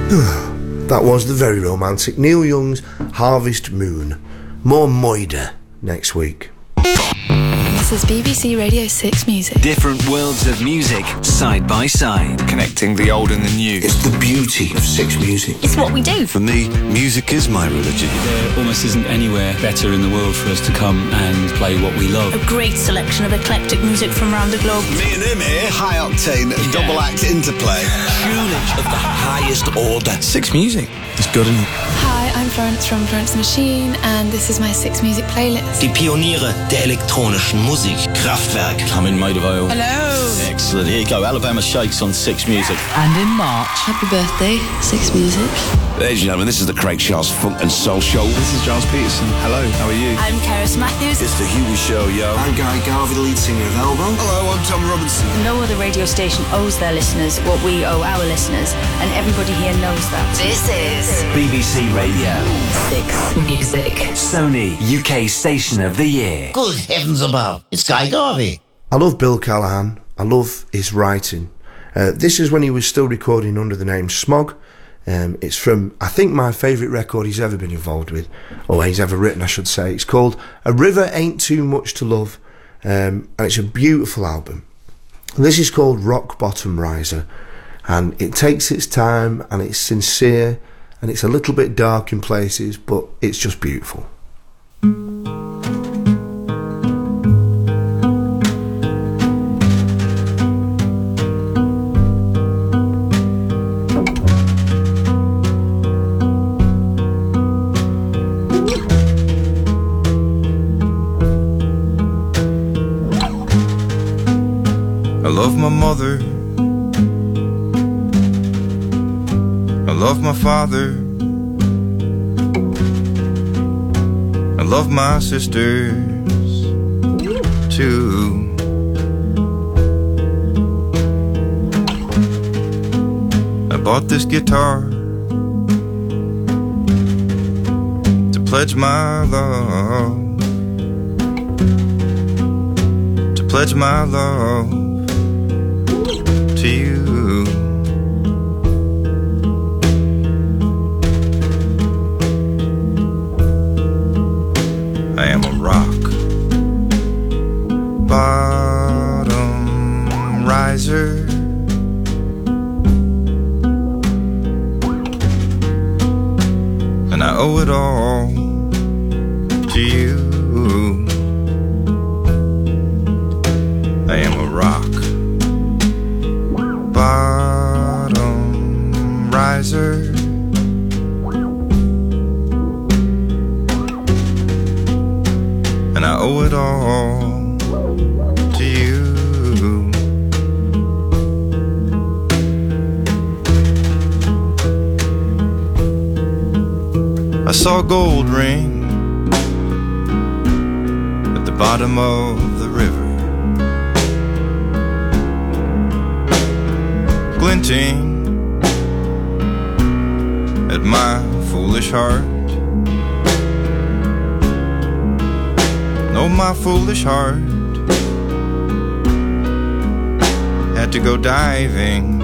That was the very romantic Neil Young's Harvest Moon. More Moida next week. This is BBC Radio 6 Music. Different worlds of music, side by side. Connecting the old and the new. It's the beauty of 6 Music. It's what we do. For me, music is my religion. There almost isn't anywhere better in the world for us to come and play what we love. A great selection of eclectic music from around the globe. Me and him here, high octane, double act interplay. Tunage of the highest order. 6 Music. It's good, isn't it? Hi, I'm Florence from Florence Machine and this is my 6 Music playlist. Die Pioniere der elektronischen Musik, Kraftwerk. I'm in Maid of Vale. Hello. Excellent. Here you go. Alabama Shakes on 6 Music. And in March, happy birthday, 6 Music. Ladies and gentlemen, this is the Craig Charles Funk and Soul Show. This is Giles Peterson. Hello, how are you? I'm Karis Matthews. It's the Huey Show, yo. I'm Guy Garvey, the lead singer of Elbow. Hello, I'm Tom Robinson. No other radio station owes their listeners what we owe our listeners, and everybody here knows that. This is BBC Radio 6 Music. Sony UK Station of the Year. Good heavens above. It's Guy Garvey. I love Bill Callahan. I love his writing. This is when he was still recording under the name Smog. It's from, I think, my favourite record he's ever been involved with, or he's ever written, I should say. It's called A River Ain't Too Much to Love, and it's a beautiful album. This is called Rock Bottom Riser, and it takes its time, and it's sincere, and it's a little bit dark in places, but it's just beautiful. I love my mother, I love my father, I love my sisters too. I bought this guitar to pledge my love, to pledge my love to you. I am a rock bottom riser, and I owe it all to you. I am a rock bottom riser, and I owe it all to you. I saw a gold ring at the bottom of the river, glinting at my foolish heart. Oh, my foolish heart had to go diving,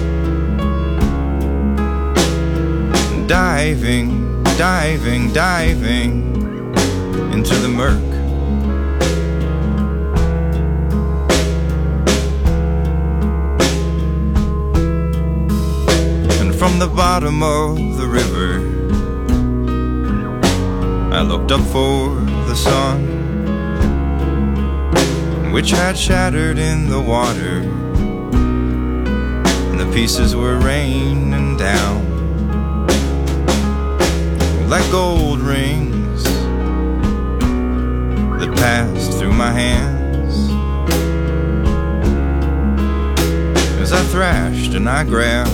diving, diving, diving into the murk. From the bottom of the river, I looked up for the sun, which had shattered in the water, and the pieces were raining down like gold rings that passed through my hands as I thrashed and I grabbed.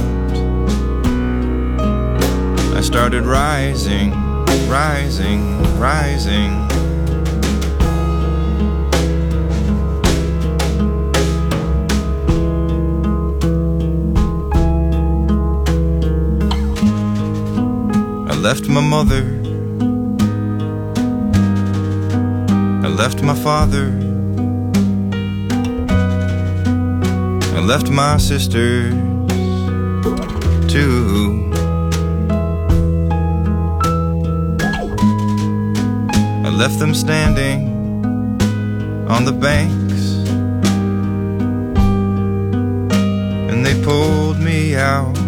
I started rising, rising, rising. I left my mother, I left my father, I left my sisters too. left them standing on the banks, and they pulled me out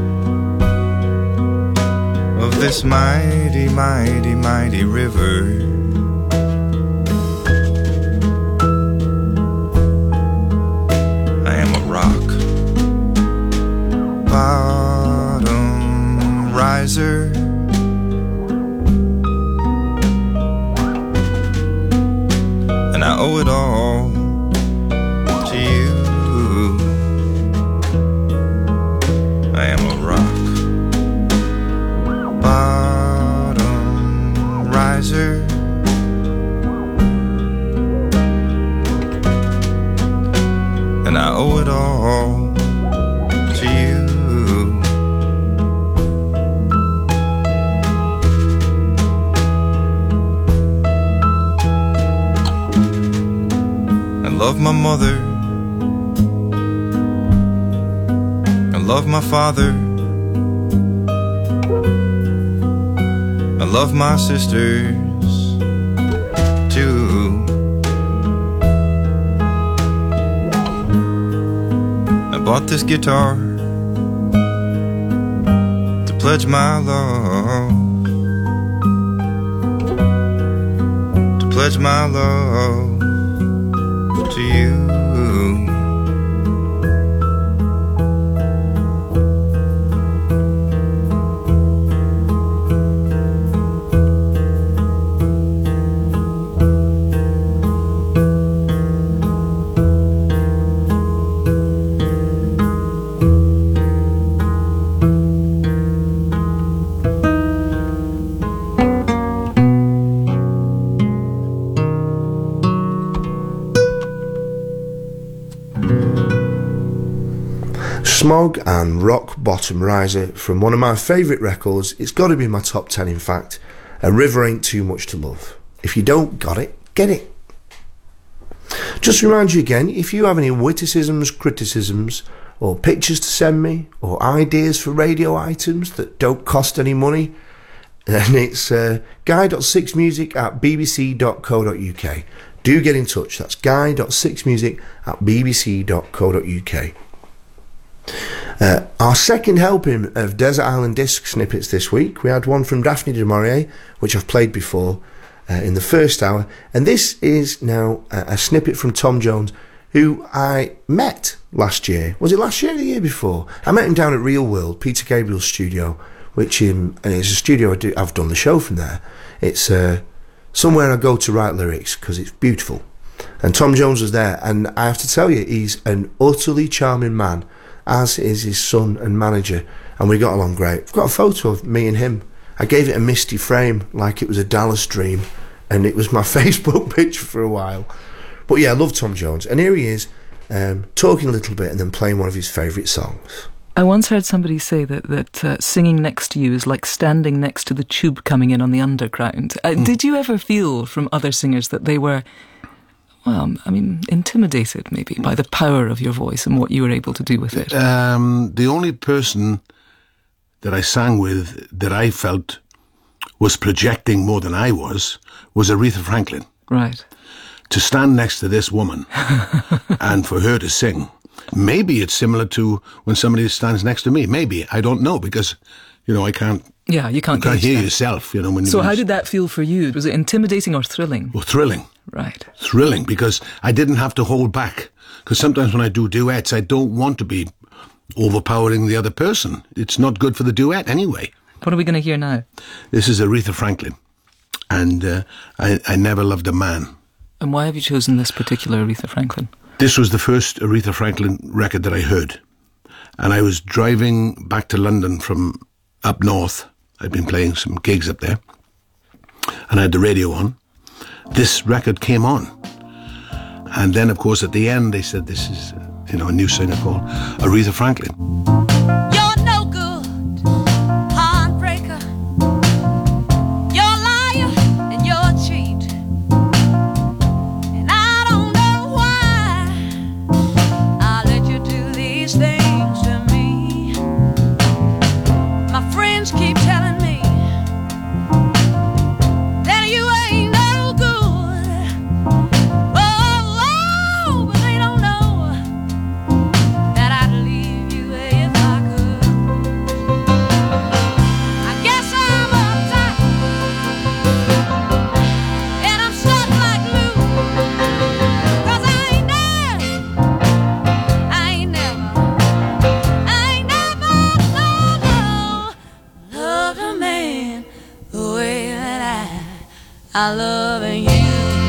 of this mighty, mighty, mighty river. I am a rock bottom riser, and I owe it all to you. I am a rock bottom riser, and I owe it all to you. I love my mother, I love my father, I love my sisters too. I bought this guitar to pledge my love, to pledge my love to you. Smog and Rock Bottom Riser from one of my favourite records. It's got to be in my top 10, in fact. A River Ain't Too Much to Love. If you don't got it, get it. Just to remind you again, if you have any witticisms, criticisms, or pictures to send me, or ideas for radio items that don't cost any money, then it's guy.sixmusic@bbc.co.uk. Do get in touch. That's guy.sixmusic@bbc.co.uk. Our second helping of Desert Island Disc snippets this week, we had one from Daphne du Maurier, which I've played before in the first hour, and this is now a snippet from Tom Jones, who I met last year. Was it last year or the year before? I met him down at Real World, Peter Gabriel's studio, which is a studio I've done the show from there. It's somewhere I go to write lyrics because it's beautiful, and Tom Jones was there, and I have to tell you, he's an utterly charming man, as is his son and manager, and we got along great. I've got a photo of me and him. I gave it a misty frame like it was a Dallas dream, and it was my Facebook picture for a while. But yeah, I love Tom Jones, and here he is talking a little bit and then playing one of his favourite songs. I once heard somebody say that singing next to you is like standing next to the tube coming in on the underground. Did you ever feel from other singers that they were, well, I mean, intimidated maybe by the power of your voice and what you were able to do with it? The only person that I sang with that I felt was projecting more than I was Aretha Franklin. Right. To stand next to this woman and for her to sing, maybe it's similar to when somebody stands next to me. Maybe. I don't know, because, you know, I can't... Yeah, you can't hear yourself, you know. When so how did that feel for you? Was it intimidating or thrilling? Well, thrilling. Right. Thrilling, because I didn't have to hold back. Because sometimes when I do duets, I don't want to be overpowering the other person. It's not good for the duet anyway. What are we going to hear now? This is Aretha Franklin, and I Never Loved a Man. And why have you chosen this particular Aretha Franklin? This was the first Aretha Franklin record that I heard. And I was driving back to London from up north. I'd been playing some gigs up there, and I had the radio on. This record came on. And then, of course, at the end, they said this is, a new singer called Aretha Franklin. You're no good, heartbreaker. You're a liar and you're a cheat. And I don't know why I let you do these things to me. My friends keep telling me that you ain't no I love you.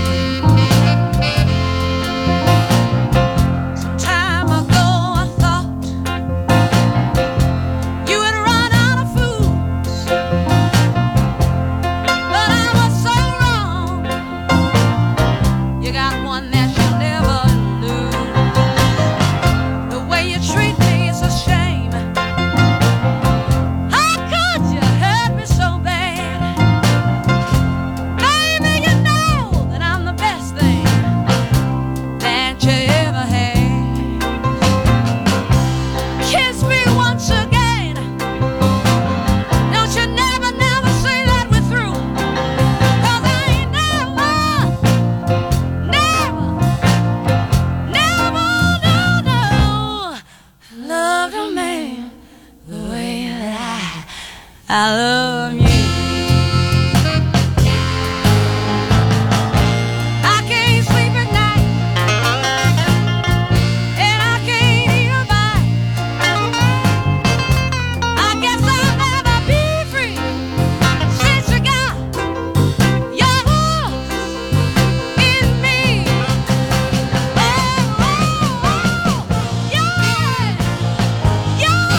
I love you. I can't sleep at night, and I can't eat a bite. I guess I'll never be free since you got your hooks in me. Oh, yeah, yeah.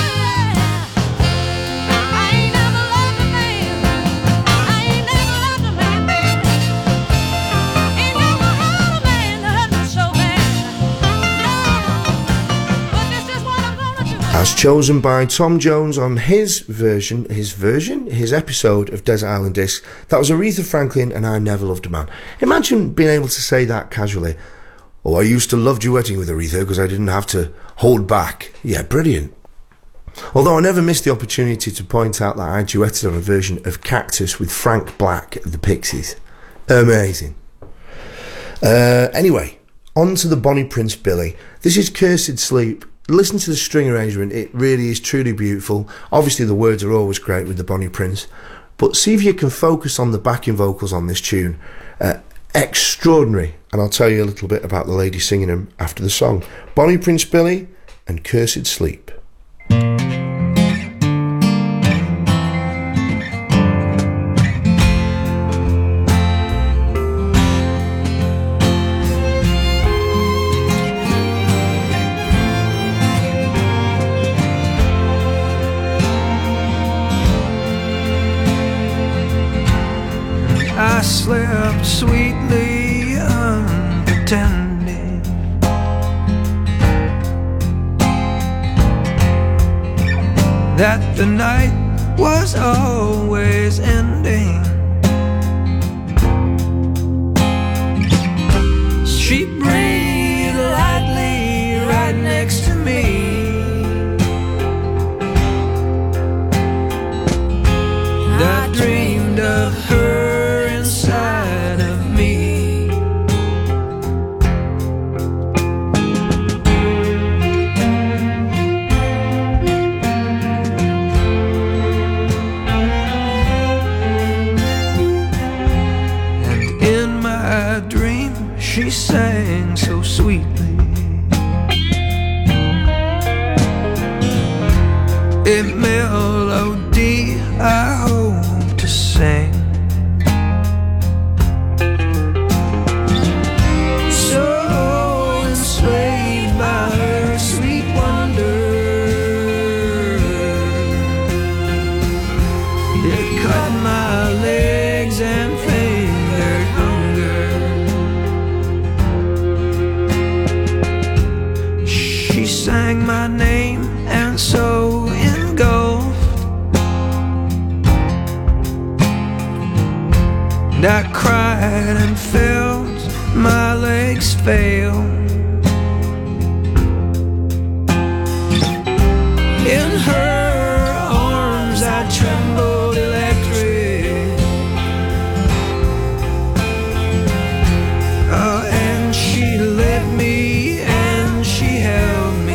I ain't never loved a man. I ain't never loved a man, baby. Ain't never had a man that hurt me so bad. No, but this is what I'm gonna do. As chosen by Tom Jones on his episode of Desert Island Discs. That was Aretha Franklin and I Never Loved a Man. Imagine being able to say that casually. Oh, I used to love duetting with Aretha because I didn't have to hold back. Yeah, brilliant. Although I never missed the opportunity to point out that I duetted on a version of Cactus with Frank Black of the Pixies. Amazing. Anyway, on to the Bonnie Prince Billy. This is Cursed Sleep. Listen to the string arrangement, it really is truly beautiful. Obviously the words are always great with the Bonnie Prince, but see if you can focus on the backing vocals on this tune. Extraordinary, and I'll tell you a little bit about the lady singing them after the song. Bonnie Prince Billy and Cursed Sleep. I slept sweetly unpretending, that the night was always ending. She breathed lightly right next to me. I dreamed of her inside of me. And in my dream she sang so sweetly, a melody I hope to sing. Sang my name and so engulfed, and I cried and felt my legs fail. In her arms I trembled electric. And she led me and she held me.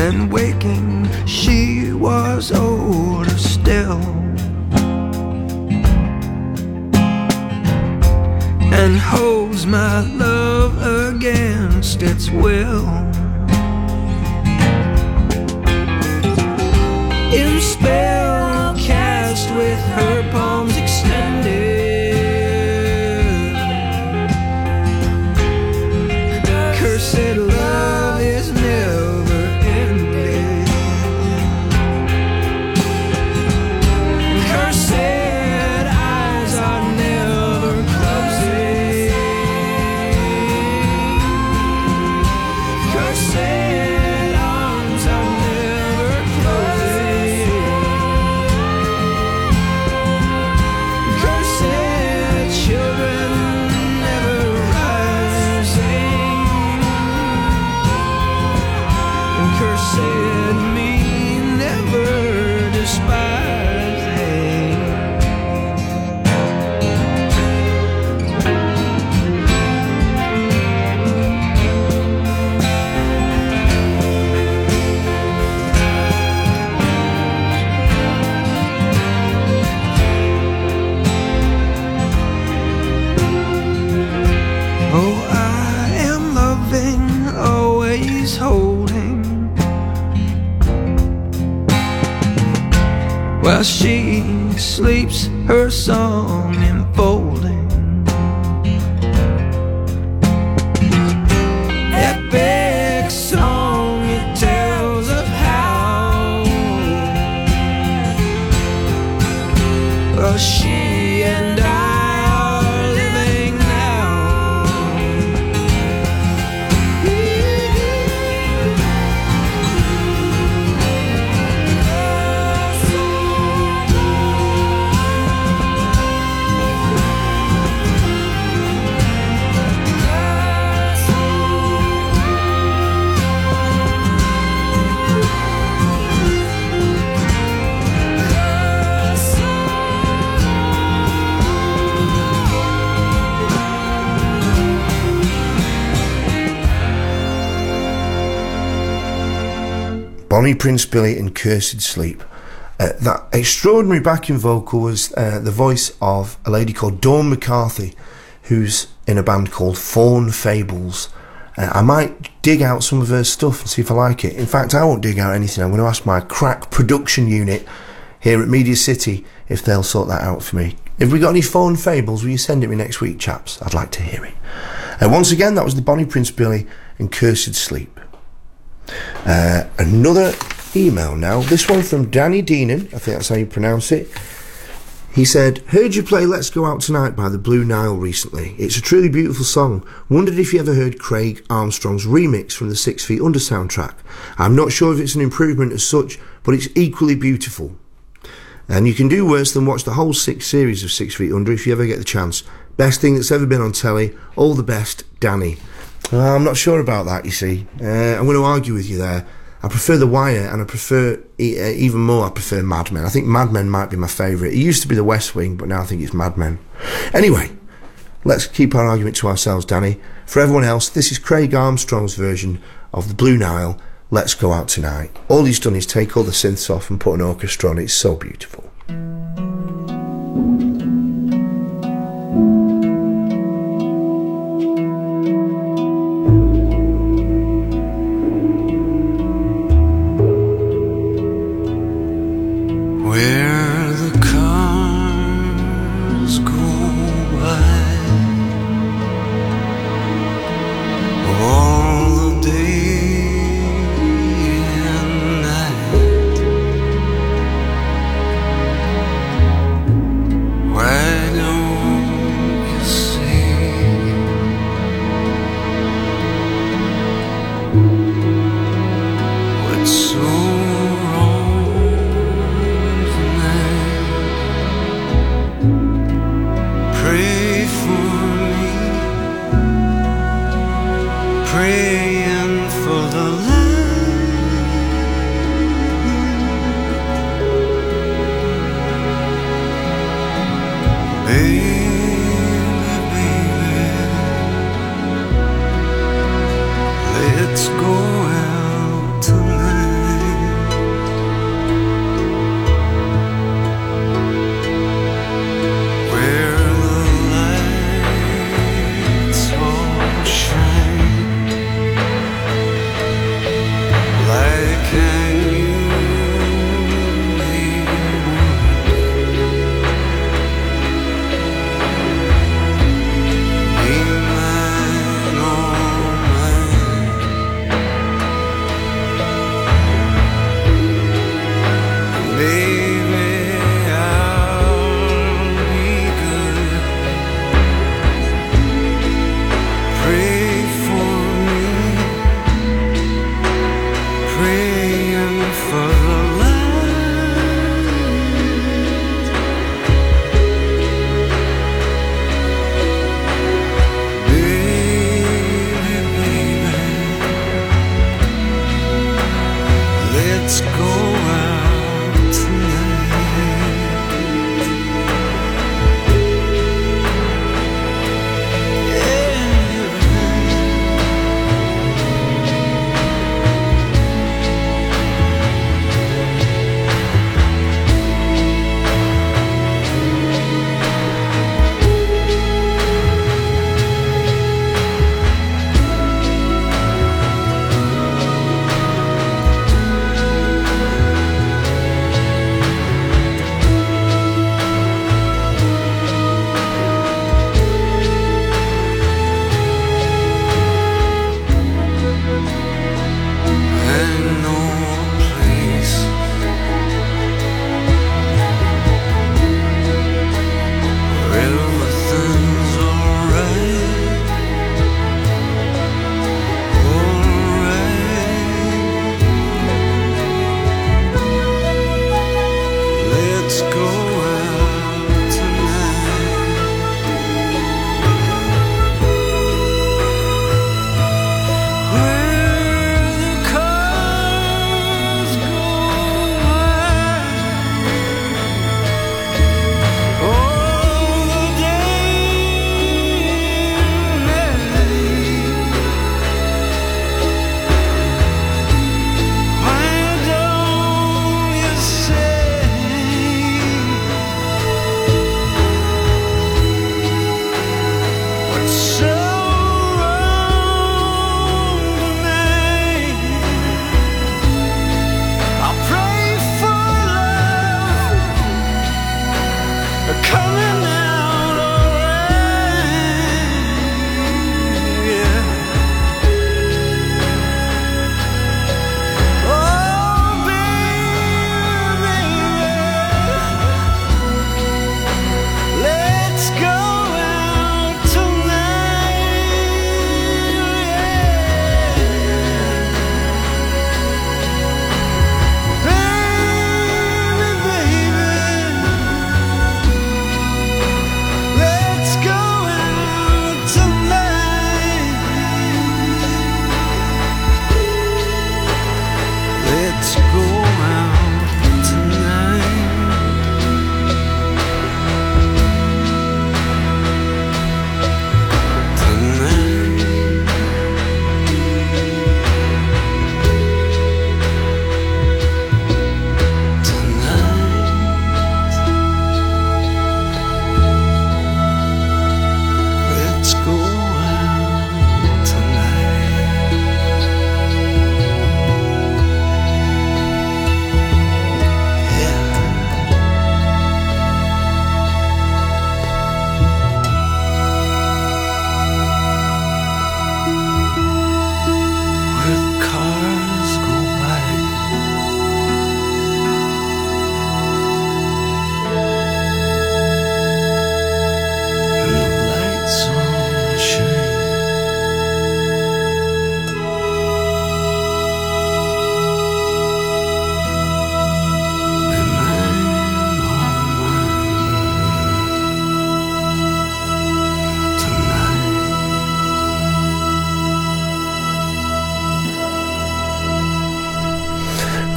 Then waking, she was older still, and holds my love against its will. In spell cast with her palms extended, cursed love is never ended. Cursed eyes are never closing. Cursed arms are never closing. Cursed children never rising. Cursed me never despising. Oh, I am loving, always holding, while she sleeps, her song enfolding. Epic song, it tells of how she and I are living now. Bonnie Prince Billy and Cursed Sleep. That extraordinary backing vocal was the voice of a lady called Dawn McCarthy, who's in a band called Fawn Fables. I might dig out some of her stuff and see if I like it. In fact, I won't dig out anything. I'm going to ask my crack production unit here at Media City if they'll sort that out for me. If we got any Fawn Fables, will you send it me next week, chaps? I'd like to hear it. And once again, that was the Bonnie Prince Billy and Cursed Sleep. Another email now. This one from Danny Deenan. I think that's how you pronounce it. He said, heard you play Let's Go Out Tonight by the Blue Nile recently. It's a truly beautiful song. Wondered if you ever heard Craig Armstrong's remix from the 6 Feet Under soundtrack. I'm not sure if it's an improvement as such, but it's equally beautiful. And you can do worse than watch the whole 6 series of 6 Feet Under if you ever get the chance. Best thing that's ever been on telly. All the best, Danny. I'm not sure about that, you see. I'm going to argue with you there. I prefer The Wire, and I prefer, even more, I prefer Mad Men. I think Mad Men might be my favourite. It used to be The West Wing, but now I think it's Mad Men. Anyway, let's keep our argument to ourselves, Danny. For everyone else, this is Craig Armstrong's version of the Blue Nile, Let's Go Out Tonight. All he's done is take all the synths off and put an orchestra on. It's so beautiful. Where the cars go by, all the day and night. Why don't you see what's so wrong tonight? Pray for me, praying for the light. Baby, baby, let's go out tonight.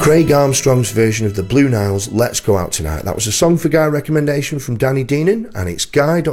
Craig Armstrong's version of the Blue Nile's Let's Go Out Tonight. That was a Song for Guy recommendation from Danny Deenan, and it's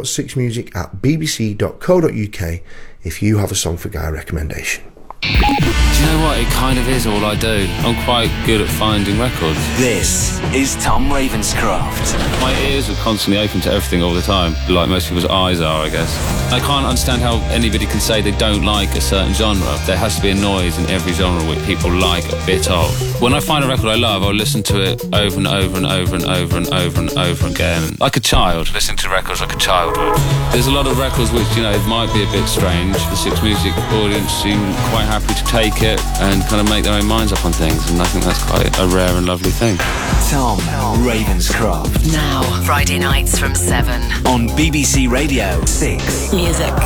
guy.6music@bbc.co.uk if you have a Song for Guy recommendation. Do you know what? It kind of is all I do. I'm quite good at finding records. This is Tom Ravenscraft. My ears are constantly open to everything all the time, like most people's eyes are, I guess. I can't understand how anybody can say they don't like a certain genre. There has to be a noise in every genre which people like a bit of. When I find a record I love, I'll listen to it over and over and over and over and over and over again. Like a child, listening to records like a child would. There's a lot of records which, you know, it might be a bit strange. The Six Music audience seem quite happy to take it and kind of make their own minds up on things, and I think that's quite a rare and lovely thing. Tom Ravenscraft. Now, Friday nights from 7 on BBC Radio 6 Music.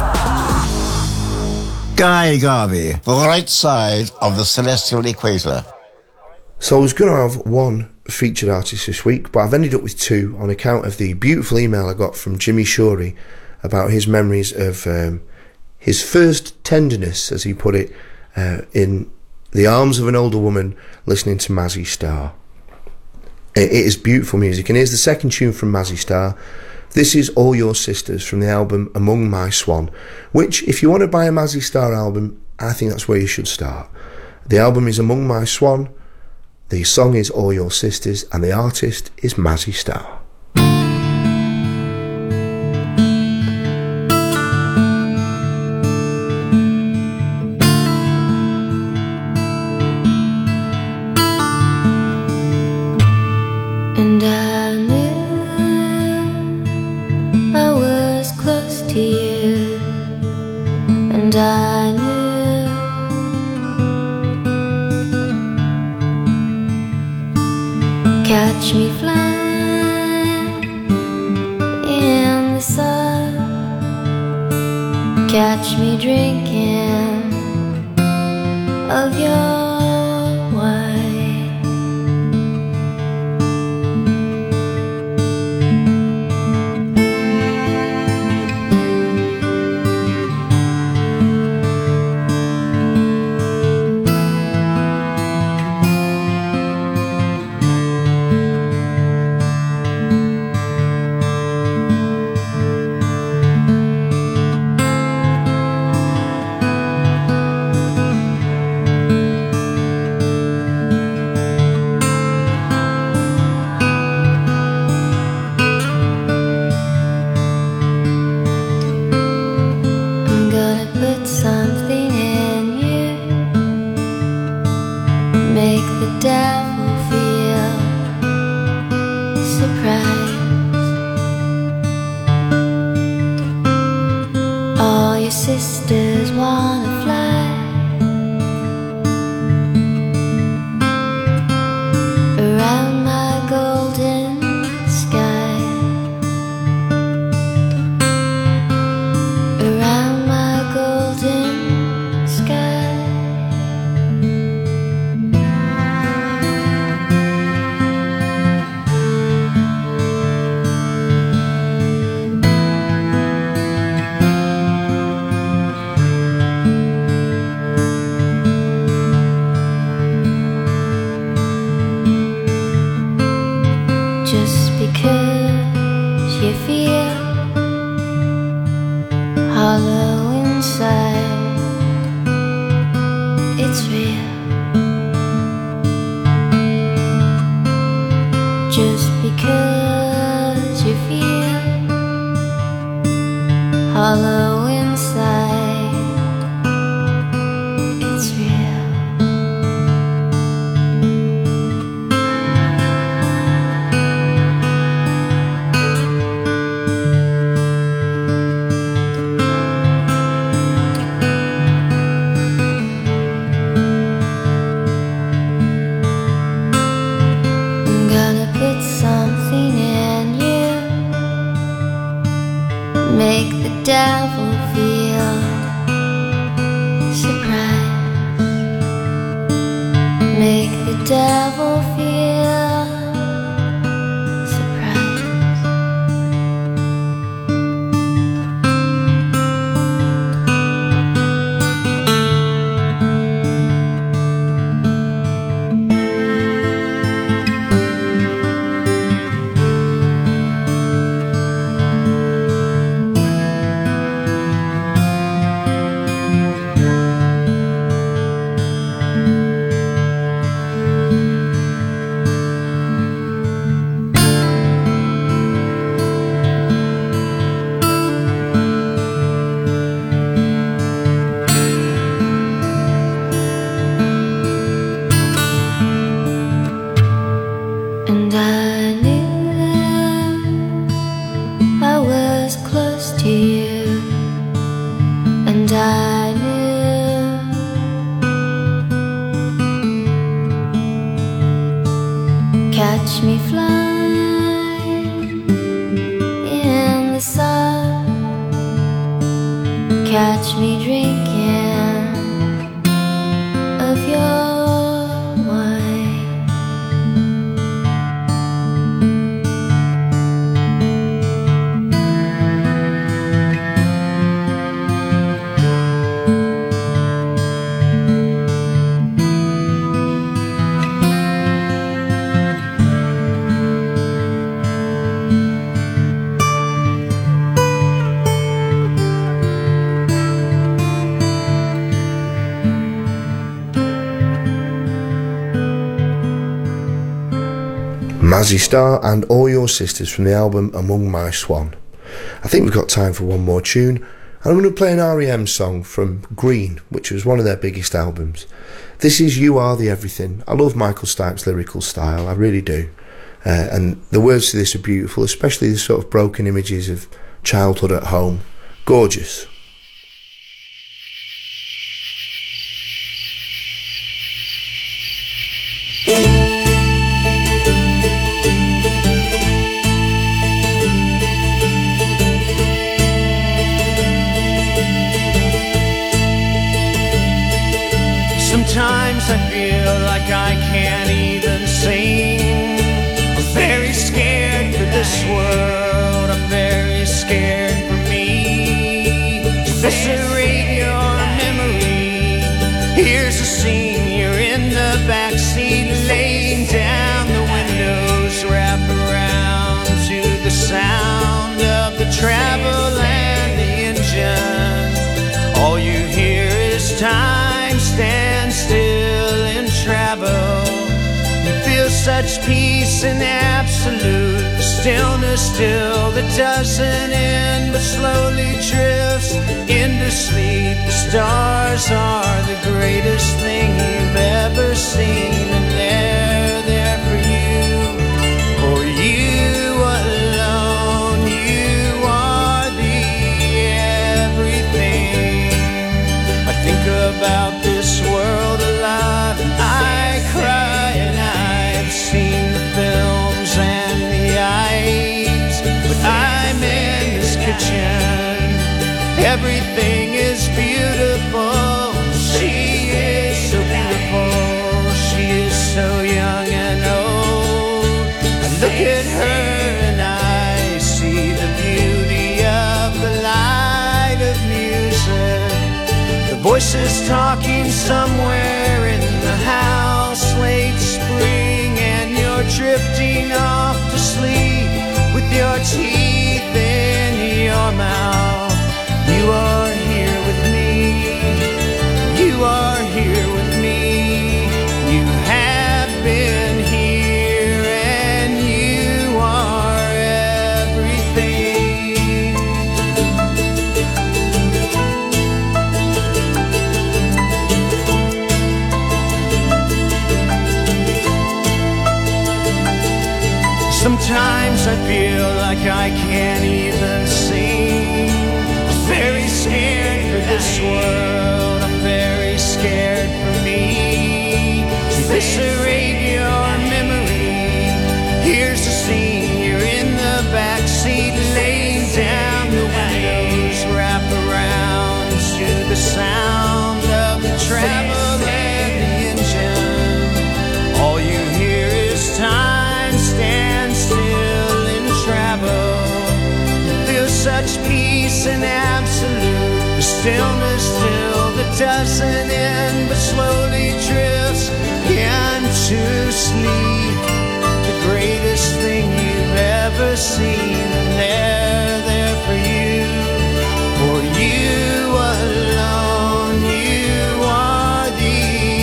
Guy Garvey, the right side of the celestial equator. So I was going to have one featured artist this week, but I've ended up with two on account of the beautiful email I got from Jimmy Shorey about his memories of his first tenderness, as he put it, in the arms of an older woman listening to Mazzy Star. It is beautiful music, and here's the second tune from Mazzy Star. This is All Your Sisters from the album Among My Swan, which, if you want to buy a Mazzy Star album, I think that's where you should start. The album is Among My Swan, the song is All Your Sisters, and the artist is Mazzy Star. And I knew I was close to you, and I knew catch me flying in the sun, catch me drinking of your wine. Mazzy Star and All Your Sisters from the album Among My Swan. I think we've got time for one more tune, and I'm going to play an R.E.M. song from Green, which was one of their biggest albums. This is You Are the Everything. I love Michael Stipe's lyrical style, I really do. And the words to this are beautiful, especially the sort of broken images of childhood at home. Gorgeous. Sometimes I feel like I can't even sing. I'm very scared for this world. I'm very scared for me. Eviscerate your memory. Here's a scene. You're in the backseat, laying down. The windows wrap around to the sound of the travel and the engine. All you hear is time stand still in travel. You feel such peace and absolute stillness still that doesn't end but slowly drifts into sleep. The stars are the greatest thing you've ever seen, and they're there for you alone. You are the everything. I think about this world alive and I cry, and I've seen the films and the eyes, but I'm in this kitchen. Everything is beautiful. She is so beautiful. She is so young and old. I look at her and I see the beauty of the light of music. Voices talking somewhere in the house, late spring, and you're drifting off to sleep with your teeth in your mouth. You are here with me. You are here with me. You have been here, and you are everything. Sometimes I feel like I can't even sing. I'm very scared for this world. I'm very scared for me. Eviscerate your memory. Here's the scene. You're in the backseat, laying down. The windows wrap around to the sound of the travel and the engine. All you hear is time stand still in travel. You feel such peace and absolute. The stillness still that doesn't end but slowly drifts into sleep. The greatest thing you've ever seen, and they're there for you alone. You are the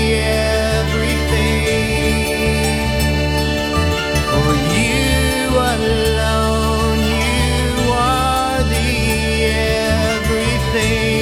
everything. For you alone, you are the everything.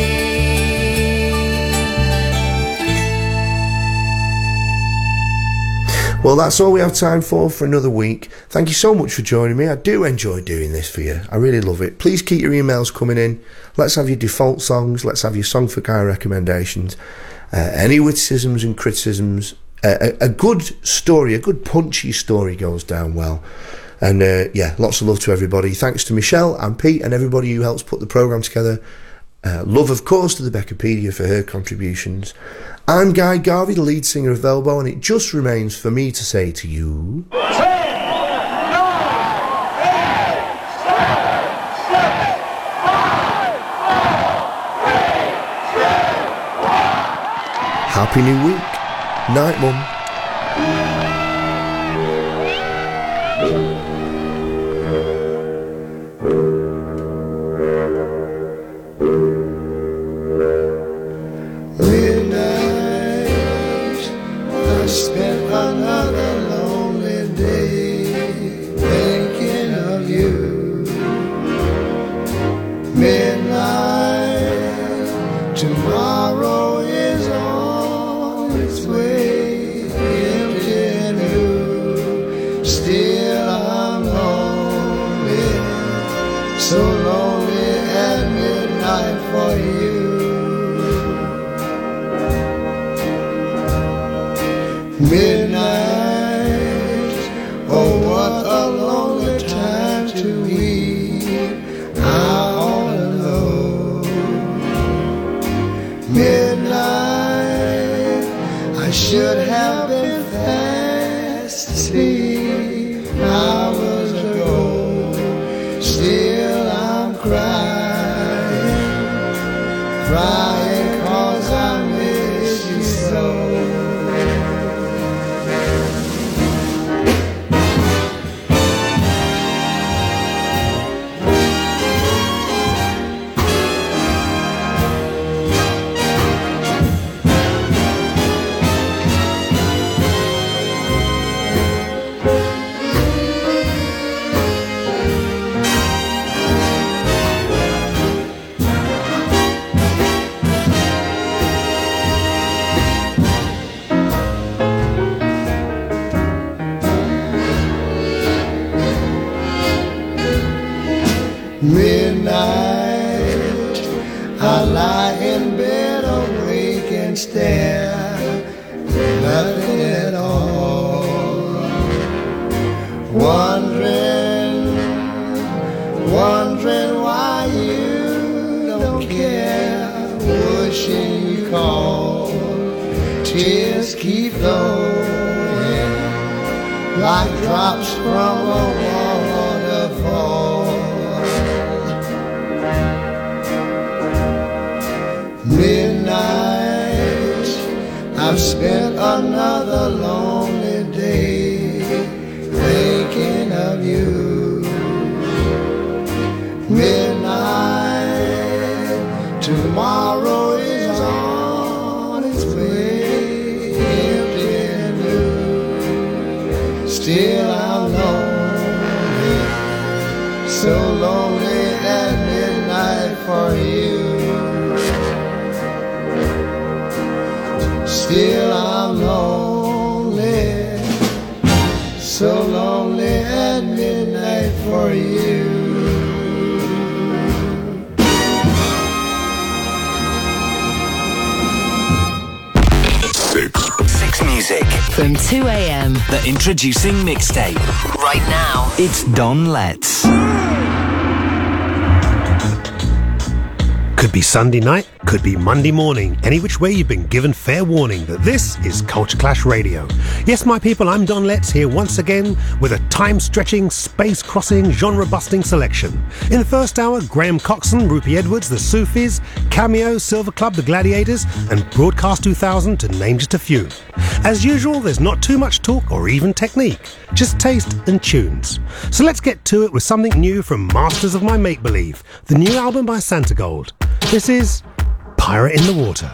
Well, that's all we have time for another week. Thank you so much for joining me. I do enjoy doing this for you. I really love it. Please keep your emails coming in. Let's have your default songs. Let's have your Song for Guy recommendations. Any witticisms and criticisms. A good story, a good punchy story goes down well. And yeah, lots of love to everybody. Thanks to Michelle and Pete and everybody who helps put the programme together. Love, of course, to the Beckopedia for her contributions. I'm Guy Garvey, the lead singer of Velbo, and it just remains for me to say to you... Happy New Week. Night, Mum. Midnight, I spent another lonely day. Midnight, oh what a lonely time to weep out all alone. Midnight, I should have been fast asleep hours ago. Still I'm crying 'cause I miss you so. Midnight, I lie in bed awake and stare, nothing at all. Wondering why you don't care, wishing you call. Tears keep flowing like drops from a waterfall. Midnight, I've spent another lonely day thinking of you. Midnight, tomorrow is on its way, empty and blue. Still I'm lonely, so lonely at midnight for you. Still I'm lonely, so lonely at midnight for you. Six Music. From 2 a.m. The Introducing Mixtape. Right now, It's Don Letts. Could be Sunday night, could be Monday morning. Any which way you've been given fair warning that this is Culture Clash Radio. Yes, my people, I'm Don Letts here once again with a time-stretching, space-crossing, genre-busting selection. In the first hour, Graham Coxon, Rupie Edwards, The Sufis, Cameo, Silver Club, The Gladiators, and Broadcast 2000 to name just a few. As usual, there's not too much talk or even technique, just taste and tunes. So let's get to it with something new from Masters of My Make-Believe, the new album by Santa Gold. This is Pirate in the Water.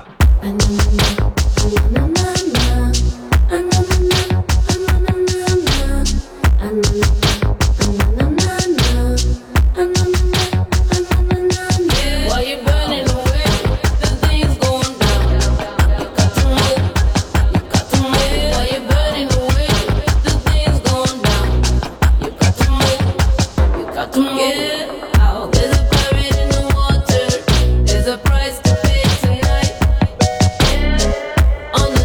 On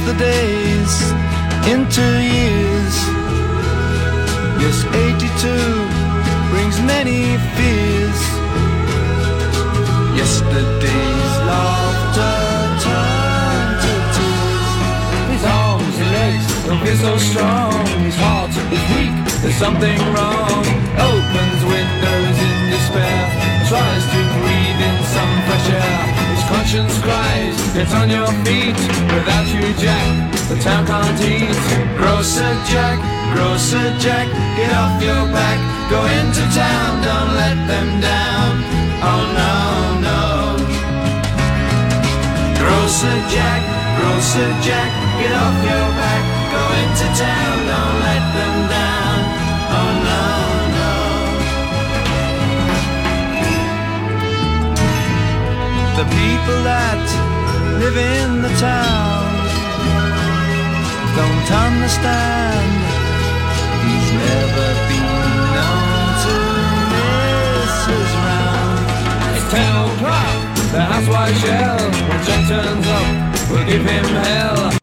the days into years. Yes, 82 brings many fears. Yesterday's laughter turned to tears. His arms and legs don't feel so strong. His heart is weak, there's something wrong. Opens windows in despair, tries to breathe in some fresh air. His conscience cries, get on your feet. Without you, Jack, the town can't eat. Grocer Jack, get off your back. Go into town, don't let them down. Oh no, no. Grocer Jack, get off your back. Go into town, don't let them down. Oh no, no. The people that live in the town don't understand. He's never been known to miss his round. It's 10 o'clock, the housewife shell. When Jack turns up, we'll give him hell.